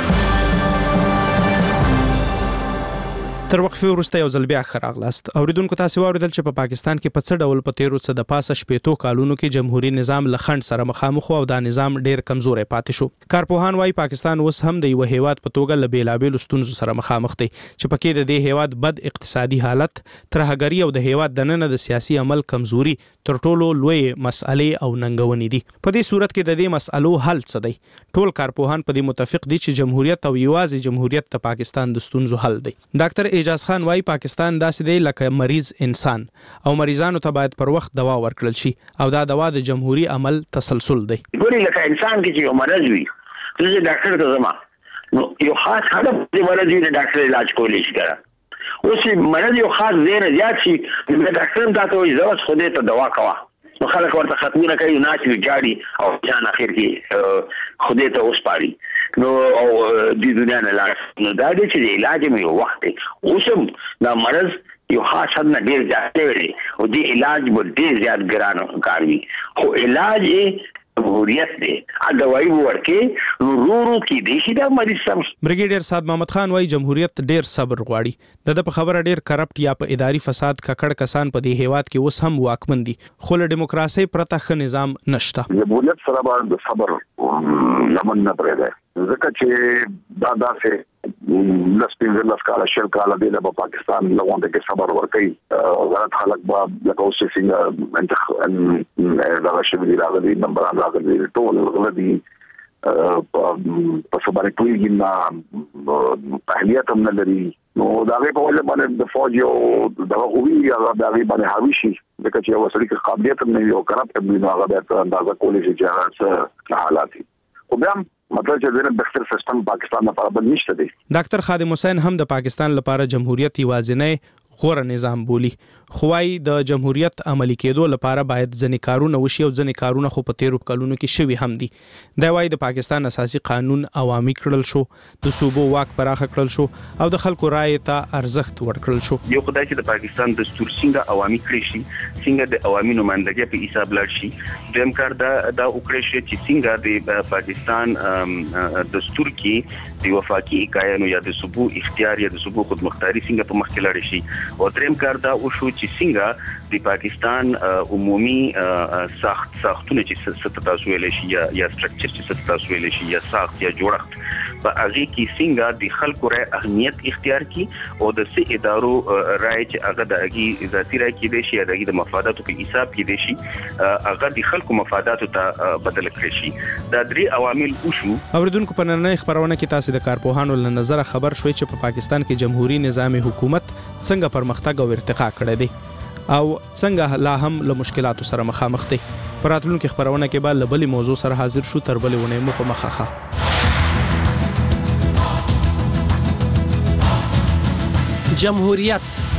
تر وقفه وروسته یو ځل بیا خراغلاست. اوریدونکو تاسو واوریدل چې په پا پاکستان کې په څه ډول په تیرو څه د پاسه شپېتو کالونو کې جمهوریت نظام لخند سره مخامخ او دا نظام ډیر کمزوري پاتې شو. کارپوهان وايي پاکستان اوس هم د یو هیواد په توګه له بیلابېلو ستونزو سره مخامخ دی چې پکې د دې هیواد بد اقتصادي حالت، ترهګری او د هیواد دننه د سیاسي عمل کمزوري تر ټولو لوی مسالې او ننګونې دي. په دې صورت کې د دې مسالو حل څه دی؟ ټول کارپوهان په دې متفق دي چې جمهوریت او یوازې جمهوریت د پاکستان د ستونزو حل دی. ډاکټر اعجاز خان وايي پاکستان داسې دی لکه مریض انسان او مریضانو ته باید پر وخت دوا ورکړل شي او دا دوا د جمهوریت عمل تسلسل دی. ګوري لکه انسان کې چې یو مرض وي چې ډاکټر ته ځما نو یو خاص هدف د مرض دی ډاکټر علاج کولی شي کنه. اوس مرض یو خاص دی نه زیات شي د ډاکټر ته ته وایي زوس خو دې ته دوا کوه نو خلک ورته ختمونه کوي نه چې جاړي او ځان اخر کې خو دې ته اوس پاري نو او د دنیا نه لاړ نو دا دې چې علاج مې وخت دی اوسم دا مرض یو خاص حد نه ډیر زیات دی او د علاج به ډیر زیات ګران کار وي خو علاج یې جمهوریت دی ا دوايي ورکه ورورو کې دی چې دا مریض سم. بریګیډیر سعد محمد خان وايي جمهوریت ډیر صبر غواړي. د په خبره ډیر کرپټ یا په اداري فساد ککړ کسان په دې هیواد کې اوس هم واکمن دي خو له دیموکراسي پرته ښه نظام نشته. جمهوریت سره باندې صبر لمن نه پرې ځکه چې دا داسې لسپینځه لاس کاله شل کاله دی د پاکستان لغونډه کې صبر ورکړي غلط خلک به لکه اوس څنګه انت دا شوی دی راغلي نمبر راغلي ټول غلطي په صبر کوي نه اهلیت هم نه لري نو دا غي په وجه باندې د فوج یو د هغوی هغه د غي باندې حاوی شي ځکه چې یو سړي کې قابلیت هم نه یو کرپټ هم نه هغه د اندازه کولی شي چې هغه حالات خو بیا مطلب چې د بهتر سیستم پاکستان لپاره بل نشته دی. ډاکټر خادم حسین هم د پاکستان لپاره جمهوریت یوازینی غوره نظام بولی. خوای د جمهوریت عملی کېدو لپاره باید ځنې کارونه وشي او ځنې کارونه خو په تیرو کلونو کې شوي هم دي. دا وايي د پاکستان اساسي قانون عوامي کړل شو، د صوبو واک پراخه کړل شو او د خلکو رائے ته ارزښت ورکړل شو. یو خدای چې د پاکستان دستور څنګه عوامي کړی شي، څنګه د عوامي نمائندګۍ په حساب لاړ شي، دیم کار دا دا وکړي شي چې څنګه د پاکستان دستور کې د وفاقي اکایانو یا د صوبو اختیار یا د صوبو خودمختاري څنګه په مخ کې لاړ شي، او دریم کار دا وشو چې څنګه د پاکستان عمومي ساخت ساختونه چې ست تاسو ویل شي یا یا سټرکچر چې ست تاسو ویل شي یا ساخت یا جوړښت په هغه کې څنګه د خلکو رائے اهمیت اختیار کی او د سي ادارو رائے چې هغه د هغه ذاتی رائے کې دي شي د هغه د مفاداتو په حساب کې دي شي هغه د خلکو مفاداتو ته بدل کړي شي. دا درې عوامل وشو. اوریدونکو په نننۍ خبرونه کې تاسو د کارپوهانو له نظر خبر شوي چې په پاکستان کې جمهوریت نظام حکومت څنګه پرمختګ او ارتقا کړی دی او څنګه لا هم له مشکلاتو سره مخامخ دي. پر راتلونکو خبرونه کې به لبلې موضوع سره حاضر شو. تر بلې ونه مو په مخخه. جمهوریت